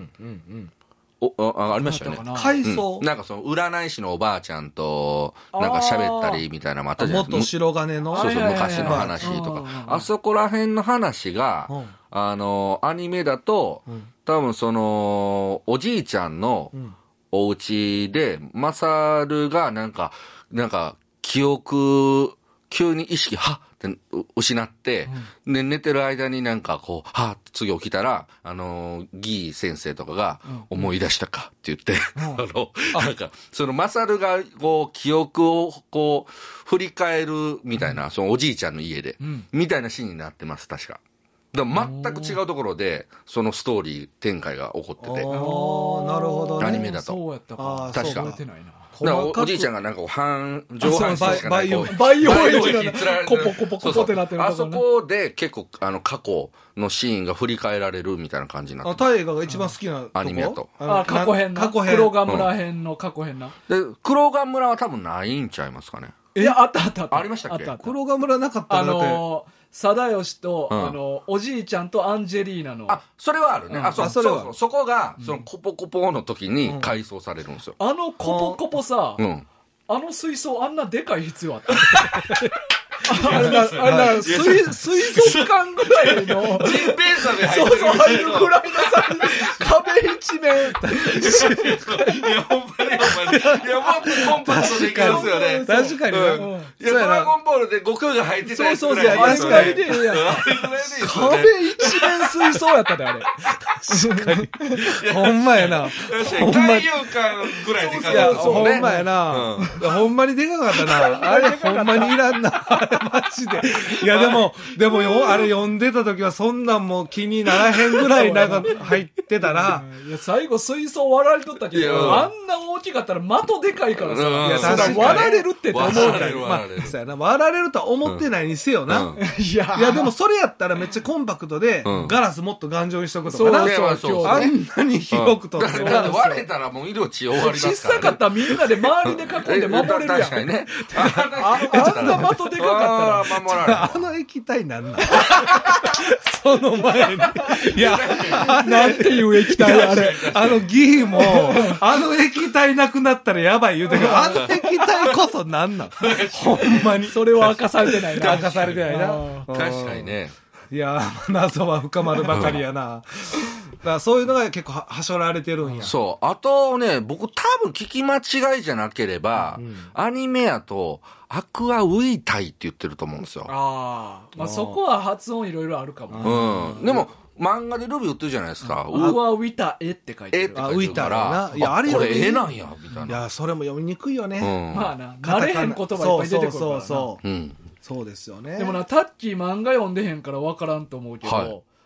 ありましたよね。 階層、 なんか占い師のおばあちゃんと、なんか喋ったりみたいなのもあったじゃないですか。 元白金の。 そう、昔の話とか。あそこら辺の話が、アニメだと、多分おじいちゃんのお家で、マサルがなんか、記憶、急に意識、はっって失って、で、寝てる間になんかはっ次起きたら、ギー先生とかが、思い出したかって言って、なんか、マサルが、記憶を、振り返るみたいな、おじいちゃんの家で、みたいなシーンになってます、確か。だから全く違うところで、そのストーリー展開が起こってて。 なるほどね。 アニメだと。 そうやったか。 確か。おじいちゃんがなんか上半身しかない。 培養液コポコポコポってなってる。 あそこで結構過去のシーンが振り返られるみたいな感じになって。 大河が一番好きなアニメだと。 過去編な。黒ヶ村編の過去編な。 で、黒ヶ村は多分ないんちゃいますかね。 いや、あった。 ありましたっけ？ 黒ヶ村なかったの貞義と、おじいちゃんとアンジェリーナの。 それはあるね。そこが、コポコポの時に改装されるんですよ。 コポコポさ、水槽あんなでかい必要あったあれな、水族館ぐらいの。 ジンペイさんで入ってる。入るぐらいのさ、壁一面。 いや、ほんまに。いや、もっとコンパクトでいきますよね。 確かに。 いや、ドラゴンボールで悟空が入ってたやつぐらい。 あれぐらいでいいやん。壁一面水槽やったで、あれ。 確かに。ほんまやな。 海遊館ぐらいでかかった。 ほんまやな。ほんまにでかかったな。あれほんまにいらんな。マジで。いや、でも、あれ読んでた時はそんなんも気にならへんぐらいなんか入ってたな。 いや、最後水槽割られとったけど、あんな大きかったら的でかいからさ。いや、 確かに。 割られるって思うから。 そうやな。割られるとは思ってないにせよな。いや、でもそれやったらめっちゃコンパクトで、ガラスもっと頑丈にしとくとかな。 そう。 あんなに広くとってな。割れたらもう命終わりますから。 小さかったらみんなで周りで囲んで守れるやん。 確かにね。 あんな的でかかったら。 守られる。 あの液体なんなんその前に。いや、 なんていう液体あれ。 ギーも、液体なくなったらやばい言うてるけど、液体こそなんなんほんまに。 それは明かされてないな。 明かされてないな。 確かにね。 いや、謎は深まるばかりやな。だからそういうのが結構はしょられてるんや。 そう。あとね、僕多分聞き間違いじゃなければ、アニメやと、アクアウィタイって言ってると思うんですよ。 まあそこは発音いろいろあるかも。 でも、漫画でルビー売ってるじゃないですか。 アクアウィタエって書いてる。 って書いてるから、いや、これ絵なんや、みたいな。 いや、それも読みにくいよね。 まあな、慣れへん言葉いっぱい出てくるからな。 そうですよね。 でもな、タッキー漫画読んでへんから分からんと思うけど、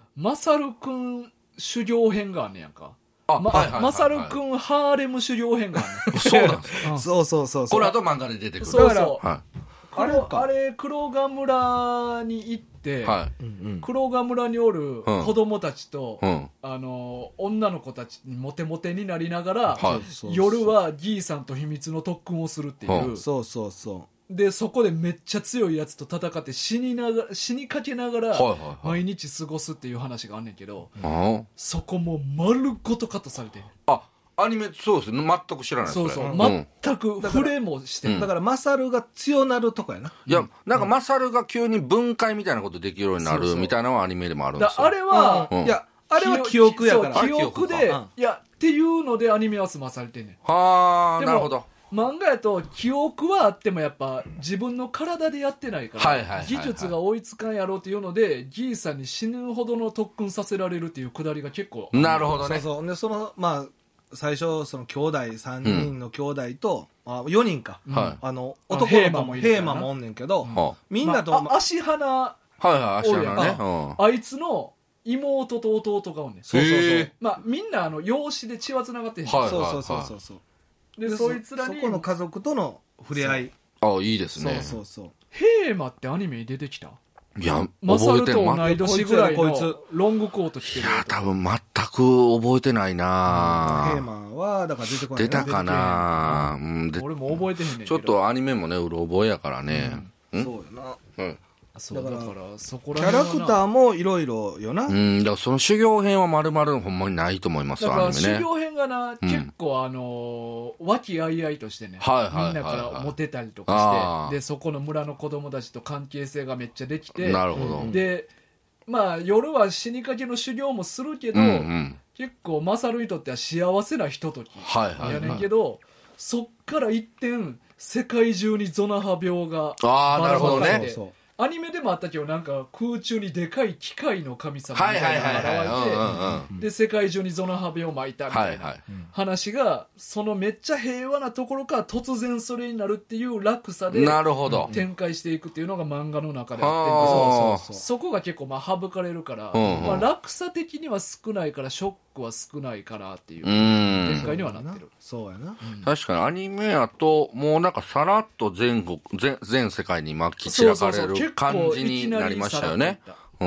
マサルくん修行編があんねやんか。マサルくんハーレム修行編があんねん。 そうなんですか。そうそうそう。 この後漫画で出てくる。 そうそう。あれ、黒賀村に行って、黒賀村におる子供たちと、女の子たちにモテモテになりながら、夜はギーさんと秘密の特訓をするっていう。 そうそうそう。 で、そこでめっちゃ強いやつと戦って死にかけながら、毎日過ごすっていう話があんねんけど、そこも丸ごとカットされてん。 アニメ、そうですね。全く知らないです。 そうそう。全く触れもしてだから、マサルが強なるとこやな。 いや、なんかマサルが急に分解みたいなことできるようになるみたいなのはアニメでもあるんですよ。 あれは、 いや、あれは記憶やから。 記憶で、いや、っていうのでアニメは済まされてんねん。 はあ、なるほど。 漫画やと記憶はあってもやっぱ自分の体でやってないから技術が追いつかんやろうっていうのでギーさんに死ぬほどの特訓させられるっていうくだりが結構なるほどね。 そうそうでまあ最初その兄弟3人の兄弟と、4人か、男の子ヘーマもおんねんけど、みんなと、 足花足花ね、 あいつの妹と弟がおんねん。 そうそうそう。 まあみんな養子で血はつながってんねん。 そうそうそうそう。 でそいつらにそこの家族との触れ合い。 いいですね。 そうそうそう。 ヘーマってアニメに出てきた？ いや、 マサルと同い年ぐらいのロングコート着てる。 いや、多分全く覚えてないな。 ヘーマンはだから出てこない。 出たかな。 俺も覚えてへんねんけど。 ちょっとアニメもねうろ覚えやからね。 そうやな。 だからそこらキャラクターもいろいろよな。 だからその修行編は丸々ほんまにないと思います。 だから修行編がな、結構和気あいあいとしてね、みんなからモテたりとかして、でそこの村の子供たちと関係性がめっちゃできて、 なるほど。 でまあ夜は死にかけの修行もするけど、結構マサルにとっては幸せなひとときやねんけど、そっから一転世界中にゾナハ病がなるほどね。 アニメでもあったけどなんか空中にでかい機械の神様みたいなのが現れて、で世界中にゾナハ病を巻いたみたいな話がそのめっちゃ平和なところから突然それになるっていう落差で展開していくっていうのが漫画の中であって、そこが結構省かれるから、落差的には少ないからショックは少ないからっていう展開にはなってる。 そうやな。 確かにアニメやともうなんかさらっと全世界に巻き散らかれる感じになりましたよね。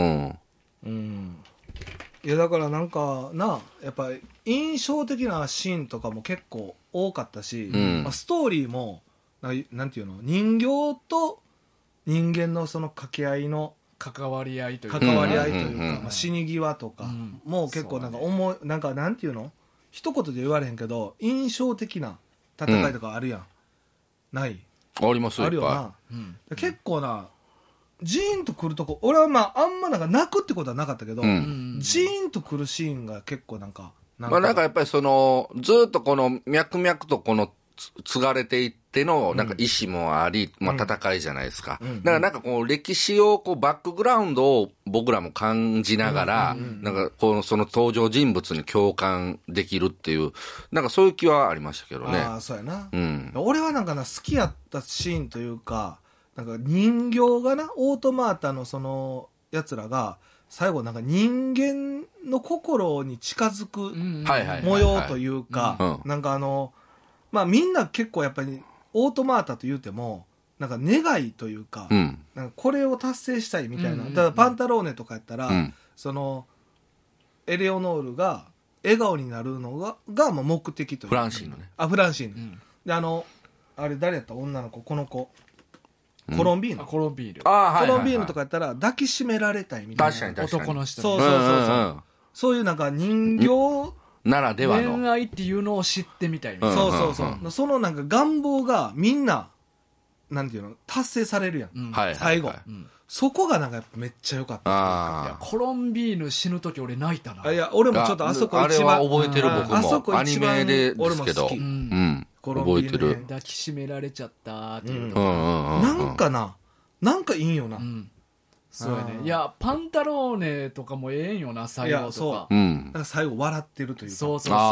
いやだからなんかやっぱり印象的なシーンとかも結構多かったし、ストーリーもなんていうの、人形と人間のその掛け合いの関わり合いというか、死に際とかもう結構なんかなんていうの、一言で言われへんけど印象的な戦いとかあるやん、ないありますよ。 あるよな、結構なジーンとくるとこ、俺はあんまなんか泣くってことはなかったけど、ジーンとくるシーンが結構なんかやっぱりそのずっとこの脈々とこの継がれていってのなんか意志もあり、戦いじゃないですか。だからなんかこう歴史をバックグラウンドを僕らも感じながら、なんかその登場人物に共感できるっていう、なんかそういう気はありましたけどね。 そうやな。俺はなんか好きやったシーンというか、なんか人形がオートマータのそのやつらが最後なんか人間の心に近づく模様というか、なんかみんな結構やっぱりオートマータと言うてもなんか願いというか、なんかこれを達成したいみたいな、だからパンタローネとかやったら、そのエレオノールが笑顔になるのが目的というか、 フランシーヌね。 フランシーヌ、であれ誰やった、女の子、この子コロンビーヌ、 コロンビーヌとかやったら抱きしめられたいみたいな、 確かに男の人、 そういうなんか人形ならではの恋愛っていうのを知ってみたいみたいな、そのなんか願望がみんななんていうの達成されるやん、最後、そこがなんかやっぱめっちゃ良かった。 いやコロンビーヌ死ぬ時俺泣いたな。 いや俺もちょっとあそこ一番あれは覚えてる、僕もあそこアニメですけど、覚えてる。 抱きしめられちゃったっていうなんかいいんよな、 そうやね。いや、パンタローネとかもええんよな、最後とか。 なんか最後笑ってるというか。 そうそうそう。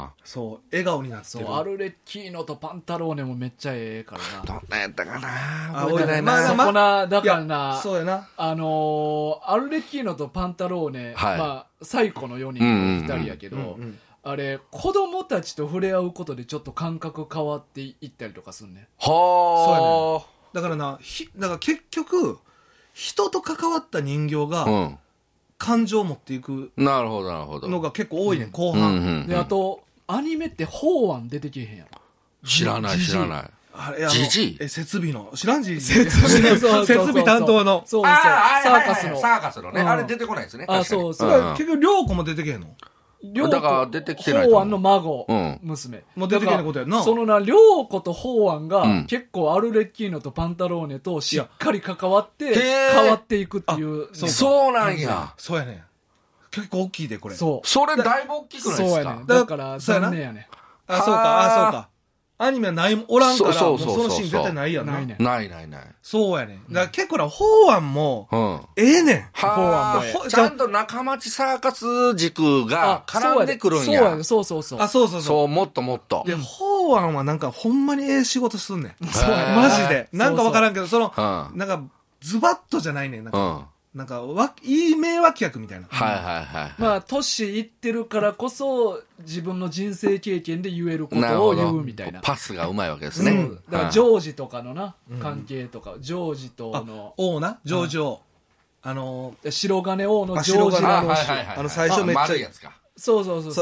そう、笑顔になってる。 そう、アルレッキーノとパンタローネもめっちゃええからな。 どんなやったかな覚えてないな。そこな、だからな、 そうやな。 アルレッキーノとパンタローネ、まあ、最古の4人の2人やけど、あれ、子供たちと触れ合うことでちょっと感覚変わっていったりとかすんね。 はあ。 そうやね。だからな、だから結局、人と関わった人形が、感情を持っていくのが結構多いね、後半。 で、あと、アニメって法案出てけへんやろ。 知らない。 あれ、 ジジイ設備の。知らんじ設備担当の。 そうそう。サーカスのね。あれ出てこないですね。 そうそう。結局、涼子も出てけへんの？ だから出てきてない。 法案の孫、娘。 もう出てきてないことやな。 そのな、涼子と法案が、結構アルレッキーノとパンタローネとしっかり関わって、変わっていくっていう。 そうなんや。 そうやね。結構大きいで、これ。 そう。それだいぶ大きくないですか？ そうやね。だから、残念やね。 そうか。アニメはおらんから、そのシーン絶対ないやんな。 ない。 そうやね。だから結構な、法案も、ええねん。 法案も。ちゃんと中町サーカス軸が絡んでくるんや。 そう。 そう、もっと。 で、法案はなんかほんまにええ仕事すんねん。そうやね。マジで。なんかわからんけど、なんか、ズバッとじゃないねん。なんか、いい名脇役みたいな。 まあ、年いってるからこそ、自分の人生経験で言えることを言うみたいな。 パスがうまいわけですね。 だから、ジョージとかのな、関係とか、ジョージとの。 王な、ジョージ王。 白金王のジョージの最初めっちゃいいやつか。そう。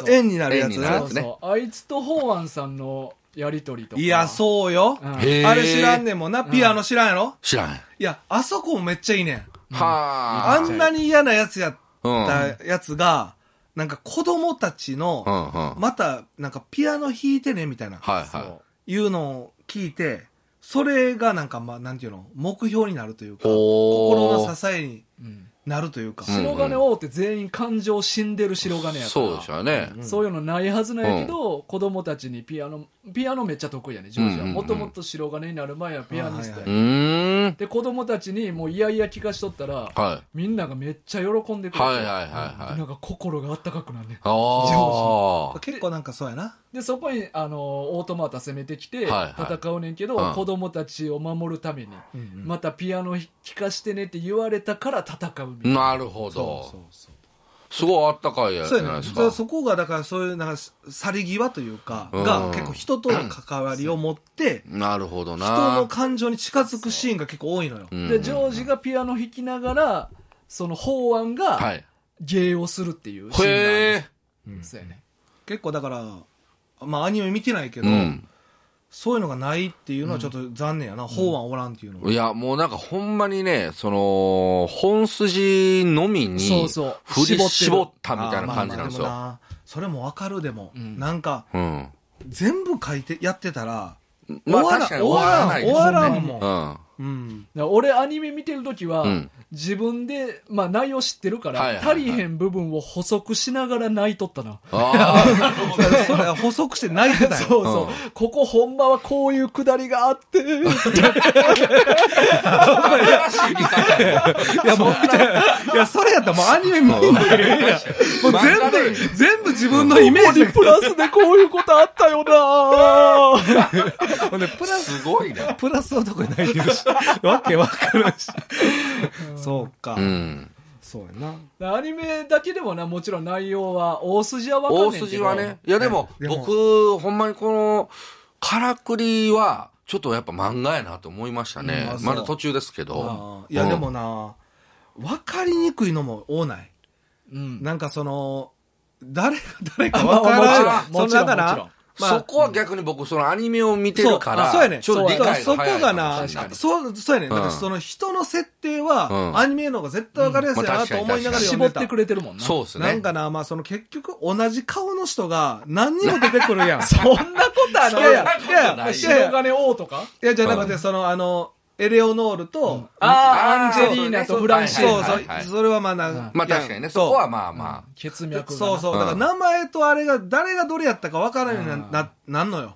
円になるやつな。 あいつと法案さんのやりとりとか。 いや、そうよ。あれ知らんねんもんな。ピアノ知らんやろ？ 知らん。 いや、あそこもめっちゃいいねん。 あんなに嫌なやつやったやつが、なんか子供たちの、また、なんかピアノ弾いてね、みたいな。いうのを聞いて、それがなんか、まあ、なんていうの、目標になるというか、心の支えになるというか。 白金王って全員感情死んでる白金やから。 そうでしょうね。 そういうのないはずなんやけど、子供たちにピアノめっちゃ得意やね、ジョージは。もともと白金になる前はピアニストやね。で、子供たちにもういやいや聞かしとったら、みんながめっちゃ喜んでくれて、なんか心があったかくなるね。ジョージ。結構なんかそうやな。 で、そこに、オートマータ攻めてきて、戦うねんけど、子供たちを守るために、またピアノ弾かしてねって言われたから戦うみたいな。 なるほど。すごいあったかいやつじゃないですか。 そこがだからそういうなんか去り際というかが結構人との関わりを持って、 なるほどな。 人の感情に近づくシーンが結構多いのよ。 で、ジョージがピアノ弾きながら、その法案が芸をするっていうシーンがある。そうやね。 結構だから、まあアニメ見てないけど、そういうのがないっていうのはちょっと残念やな。法案おらんっていうのは。 いや、もうなんかほんまにね、本筋のみに振り絞ったみたいな感じなんですよ。 それもわかるでも。なんか、全部やってたら、 まあ確かに終わらないですね。 終わらんもん。俺アニメ見てるときは、自分で、まあ内容知ってるから、足りへん部分を補足しながら泣いとったな。 それ補足して泣いてたよ。 そうそう。ここほんまはこういうくだりがあって。いや、それやったらもうアニメ見んでいいや。もう全部自分のイメージ。 プラスでこういうことあったよなほんで、 すごいね。 プラスのとこに泣いてるし、わけわからんし。そうか。そうやな。アニメだけでもな、もちろん内容は、大筋はわかんないけど。 大筋はね。いやでも、僕、ほんまにこの、からくりは、ちょっとやっぱ漫画やなと思いましたね。まだ途中ですけど。 いやでもな、わかりにくいのも多ない。なんか誰かわからん。 もちろん。だから、 そこは逆に僕、アニメを見てるから、 そうやね。 ちょっと理解が早い。 そこがな、そうやね。だから人の設定は、アニメの方が絶対わかりやすいなと思いながら絞ってくれてるもんな。 そうですね。 なんかな、まあ結局同じ顔の人が何人も出てくるやん。 そんなことはない。いや、白金王とかいや、じゃなくて、エレオノールと、 アンジェリーナとフランシー。そう、それはまあまあ確かにね、そこはまあまあ。 血脈が。 そう。だから名前とあれが、誰がどれやったか分からんようになんのよ。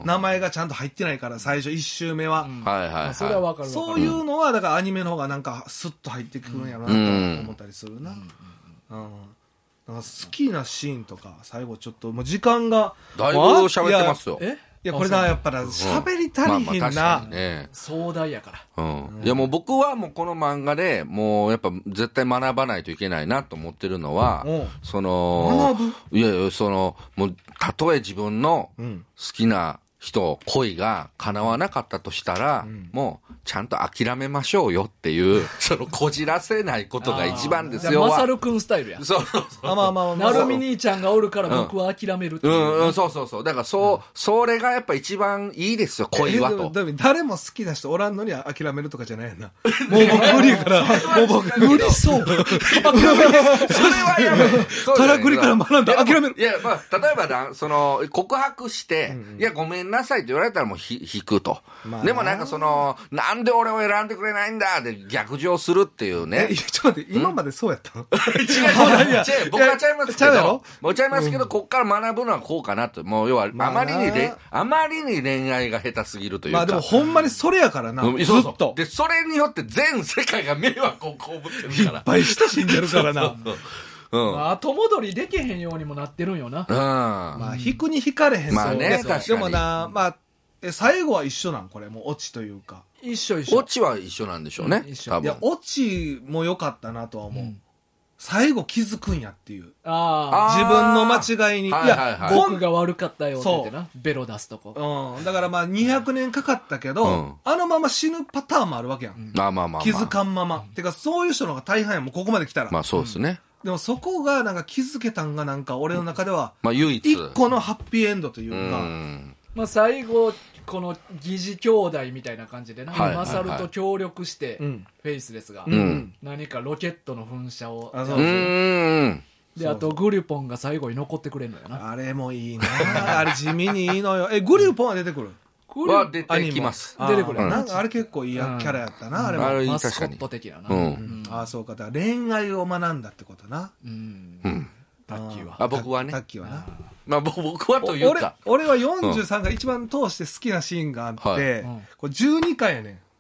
名前がちゃんと入ってないから、最初1周目は。 はいはい。 それはわかる。 そういうのは、だからアニメの方がなんかスッと入ってくるんやろなと思ったりするな。なんか好きなシーンとか、最後ちょっともう時間が。 だいぶ喋ってますよ。 いや、これな、やっぱな、喋り足りひんな。 壮大やから。 いや、もう僕はもうこの漫画で、もうやっぱ絶対学ばないといけないなと思ってるのは、 学ぶ？ いやいや、もう、たとえ自分の好きな人、恋が叶わなかったとしたら、もう、ちゃんと諦めましょうよっていう、こじらせないことが一番ですよ。 マサルくんスタイルや。 そう。 なるみ兄ちゃんがおるから僕は諦めるっていう。 そう。だからそれがやっぱ一番いいですよ、恋はと。 誰も好きな人おらんのに諦めるとかじゃないやな。もう僕無理やから、もう僕無理そう。それはやばい。 からくりから学んだ、諦める。 いや、まあ、例えばな、告白して、いや、ごめんなさいって言われたらもう引くと。でもなんかなんで俺を選んでくれないんだって逆上するっていうね。 ちょっと待って、今までそうやったの？ 違う、僕はちゃいますけど、もうちゃいますけど、こっから学ぶのはこうかなと。もう要は、あまりに恋愛が下手すぎるというか。 まあでもほんまにそれやからな。ずっと。 で、それによって全世界が迷惑を被ってるから。 いっぱい人死んでるからな。 後戻りできへんようにもなってるんよな。 まあ、引くに引かれへん。 まあね、確かに。 でもな、まあ、最後は一緒なんこれ、もうオチというか。 一緒。 オチは一緒なんでしょうね。 いや、オチも良かったなとは思う。最後気づくんやっていう。自分の間違いに。いや、僕が悪かったよって言ってな。ベロ出すとこ。 だからまあ200年かかったけど、あのまま死ぬパターンもあるわけやん。気づかんまま。てか、そういう人の方が大半やもん、ここまで来たら。 まあそうですね。 でもそこがなんか気づけたんがなんか俺の中では、 唯一。 一個のハッピーエンドというか。 まあ最後、この疑似兄弟みたいな感じでな、マサルと協力して、フェイスレスが、何かロケットの噴射を、で、あとグリュポンが最後に残ってくれるのよな。 あれもいいな。あれ地味にいいのよ。グリュポンは出てくる？ は出てきます。 出てくる。なんかあれ結構いいキャラやったな、あれも。 マスコット的なな。 そうか。だから恋愛を学んだってことな。 タッキーは。 僕はね。 タッキーはな。 まあ僕はというか。 俺は43が一番通して好きなシーンがあって、これ12回やねん。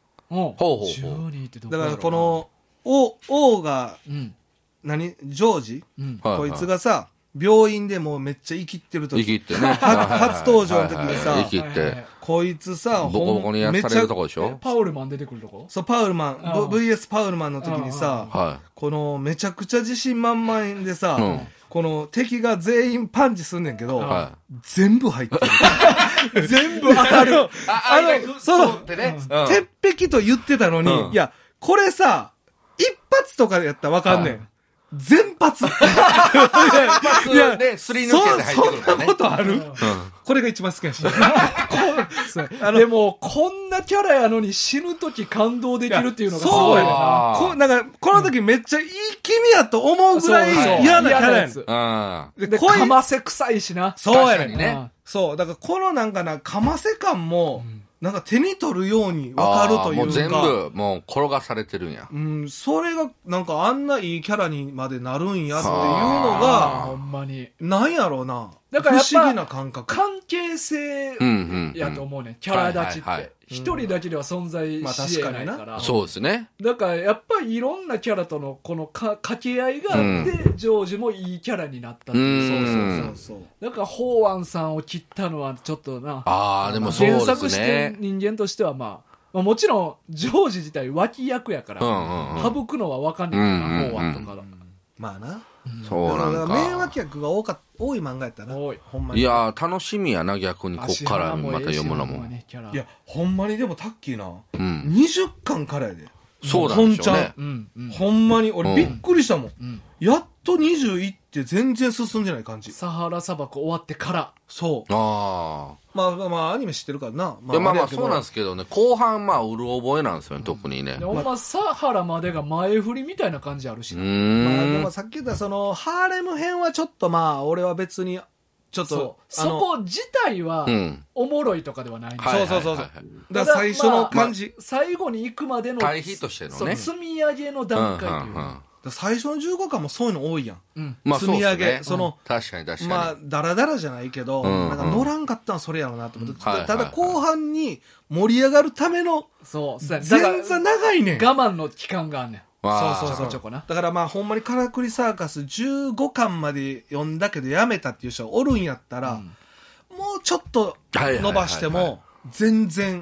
12ってどこだからこの、王が、ジョージこいつがさ、病院でもうめっちゃ生きってる時。 生きってね。 初登場の時にさ、 生きって。 こいつさ、 ボコボコにやされるとこでしょ？ パウルマン出てくるとこ？ そう、パウルマン、VS パウルマンの時にさ、このめちゃくちゃ自信満々でさ、この敵が全員パンチすんねんけど、全部入ってる。全部当たる。鉄壁と言ってたのに、いや、これさ、一発とかやったらわかんねん。全発。いや、すり抜けて入ってくるからね。 そんなことある？これが一番好きなシーン。でも、こんなキャラやのに死ぬとき感動できるっていうのがすごいな。 なんか、この時めっちゃいい君やと思うぐらい嫌なキャラやねん。で、かませ臭いしな。 そうやね。そう。だからこのなんかな、かませ感も、なんか手に取るように分かるというか。 もう全部、もう転がされてるんや。 それが、なんかあんないいキャラにまでなるんやっていうのが、 ほんまに。 なんやろうな。 だから不思議な感覚。 関係性やと思うね。キャラ立ちって。一人だけでは存在し得ないから。 そうですね。 だからやっぱりいろんなキャラとのこの掛け合いがあって、ジョージもいいキャラになったっていう。そう。だから法案さんを切ったのはちょっとな。 でもそうですね。 原作して人間としてはまあもちろんジョージ自体脇役やから、省くのは分かんないけどな、法案とかだ。 まあな。 そうなんか。 名脇役が多い漫画やったな。 ほんまに。いや楽しみやな、逆にこっからまた読むのも。 いや、ほんまにでもタッキーな。20巻からやで。 そうなんですよね。 ほんまに、俺びっくりしたもん。やっと21って全然進んでない感じ。 サハラ砂漠終わってから。 そう。まあ、アニメ知ってるからな。 まあ、そうなんですけどね、後半、うる覚えなんですよね、特にね。 ほんま、サハラまでが前振りみたいな感じあるしな。 でもさっき言ったハーレム編はちょっと俺は別に、ちょっと。 そこ自体は、おもろいとかではないんですよ。そう。だから最初の感じ。 最後に行くまでの、 対比としてのね。 積み上げの段階というか。 最初の15巻もそういうの多いやん。 うん。 積み上げ、 まあそうっすね確かに確かに。 まあ、だらだらじゃないけど、 うんなんか乗らんかったのはそれやろうなと思って、 はいはいはいただ後半に盛り上がるための、 そう。だ全から然長いねん。 我慢の期間があんねん。 そうわあちょこちょこな。 だからまあほんまにカラクリサーカス15巻まで読んだけどやめたっていう人がおるんやったら、もうちょっと伸ばしてはいはいはいも、全然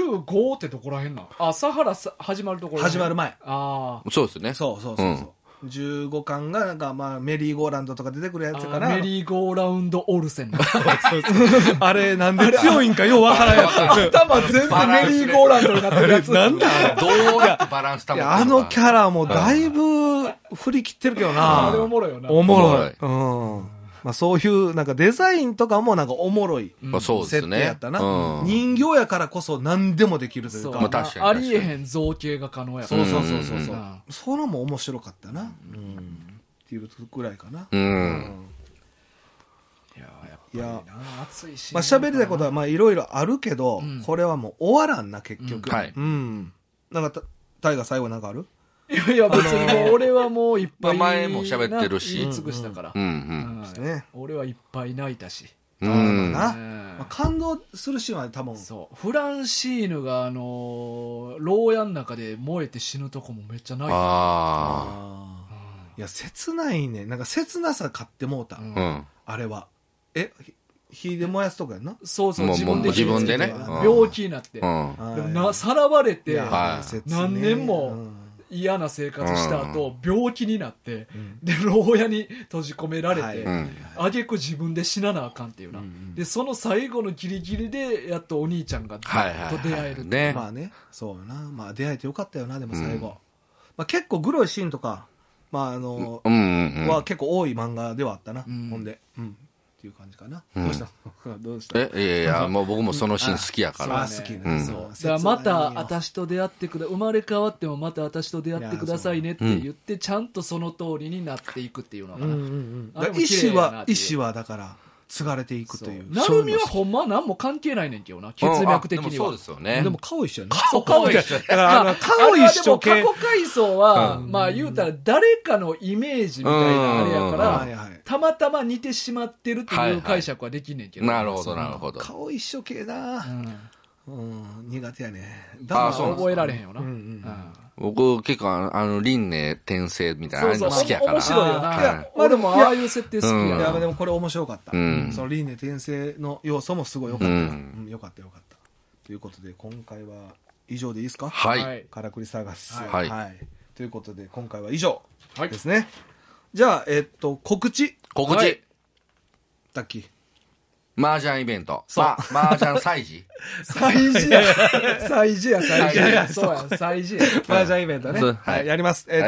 15ってどこらへんなん？あ、サハラ始まるところ。 始まる前。 あそうですね。 そうそうそうそう。15巻がなんかまあメリーゴーランドとか出てくるやつかな。 メリーゴーラウンドオルセン。 あれなんで強いんかようわからんやつ。 頭全部メリーゴーランドになってるやつ。 なんだどうやってバランス保ってるのか。 あのキャラもだいぶ振り切ってるけどな。 あれおもろいよな。 おもろい。 おもろいうん。まあそういうなんかデザインとかもなんかおもろいまあそうです設ね。 定やったな。 うん人形やからこそ何でもできるというそうか。 まあ確かにありえへん造形が可能やから。 そうそうそうそうそう。 うんそれも面白かったな。っていうくらいかな。 うん。 いややっぱりな暑いし。 まあ喋りたいことはまあいろいろあるけど、これはもう終わらんな結局。 はいうん。なんかタイが最後なんかある？ いやいや別にもう俺はもういっぱいまあ前も喋ってるし言い尽くしたから。 うんうんですね俺はいっぱい泣いたし。 うん。 な。 うんまあ感動するシーンは多分。 そうフランシーヌが牢屋の中で燃えて死ぬとこもめっちゃ泣いた。 あいや切ないね。なんか切なさ買ってもうた。 あ。うん。 あれは。火で燃やすとかやんな。 そうそうもう自分で自分でね病気になって。 うん。 でもさらわれていやはい切ね何年も嫌な生活した後、病気になって、で牢屋に閉じ込められて、 うん。 挙句自分で死ななあかんっていうな、でその最後のギリギリでやっとお兄ちゃんがとはいはいはい出会えるねまあね、そうやな。まあ出会えてよかったよな、でも最後。まあ結構グロいシーンとか、まあうんうん。 は結構多い漫画ではあったな。 んほんで。っていう感じかな。 んどうしたどうしたいやいや、もう僕もそのシーン好きやから。 あ好きね。 うんそうだからまた私と出会って生まれ変わってもまた私と出会ってくださいねって言ってちゃんとその通りになっていくっていうのかな、あれも意綺麗やなっていう思はだから継がれていくという。 なるみはほんまは何も関係ないねんけどな血脈的には、 でもそうですよね。 でも顔一緒やな。 そう顔一緒だから顔一緒系。 あれはでも過去回想は、まあ言うたら誰かのイメージみたいなあれやから、 はいはい。 たまたま似てしまってるっていう解釈はできんねんけど、 なるほど、なるほど。 顔一緒系な。苦手やね。 あそうなんですか覚えられへんよな、 僕結構輪廻転生みたいなああいうの好きやから。 面白いよな、 はい俺もああいう設定好きやな、 いや、でもこれ面白かった。 んその輪廻転生の要素もすごい良かった。よかったよかった。ということで、今回は以上でいいですか？ はい。 はいカラクリサガス。 はいということで、今回は以上はいですね。じゃあ、告知。 告知はい。 タッキー。 麻雀イベント。 そう麻雀祭事祭事や祭事や祭事いやいやそうや祭事やマージャンイベントね。 そうはい、やります。 はい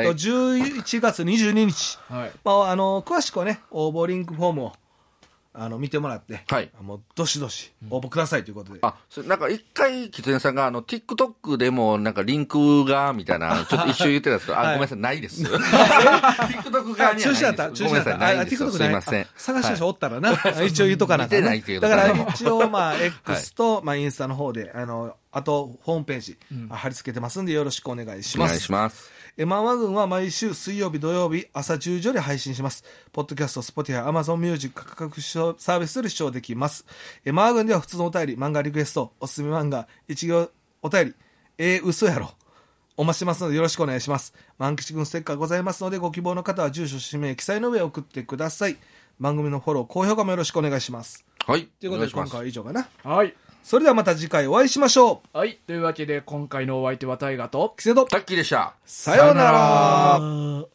11月22日。 はいまあ、詳しくはね、応募リンクフォームを、見てもらって、 はいもう、どしどし応募くださいということで。 あ、それなんか一回、キツネさんがTikTok でもなんかリンクが、みたいな、ちょっと一瞬言ってたんですけど、 はいごめんなさい、ないです。TikTok 側にはないです。 中止だった、中止だった。 ごめんなさい、ないですよ。 TikTok すいません。 探してる人おったらな、一応言っとかなあかん見てないっていうのがだから一応、まあ、X と、まあ、インスタの方で、あと、ホームページ、貼り付けてますんで、よろしくお願いしお願います。 します。 ママ軍は毎週水曜日土曜日朝10時より配信します。ポッドキャスト、Spotify、Amazon Music 各サービスで視聴できます。ママ軍では普通のお便り、漫画リクエスト、おすすめ漫画、一行お便り、嘘やろ。お待ちしてますのでよろしくお願いします。万吉軍ステッカーございますので、ご希望の方は住所、氏名、記載の上送ってください。番組のフォロー、高評価もよろしくお願いします。 はい。 ということで、今お願いします回は以上かな。 はいそれではまた次回お会いしましょう。 はいというわけで今回のお相手は大河とキセド、 タッキーでした。 さようなら。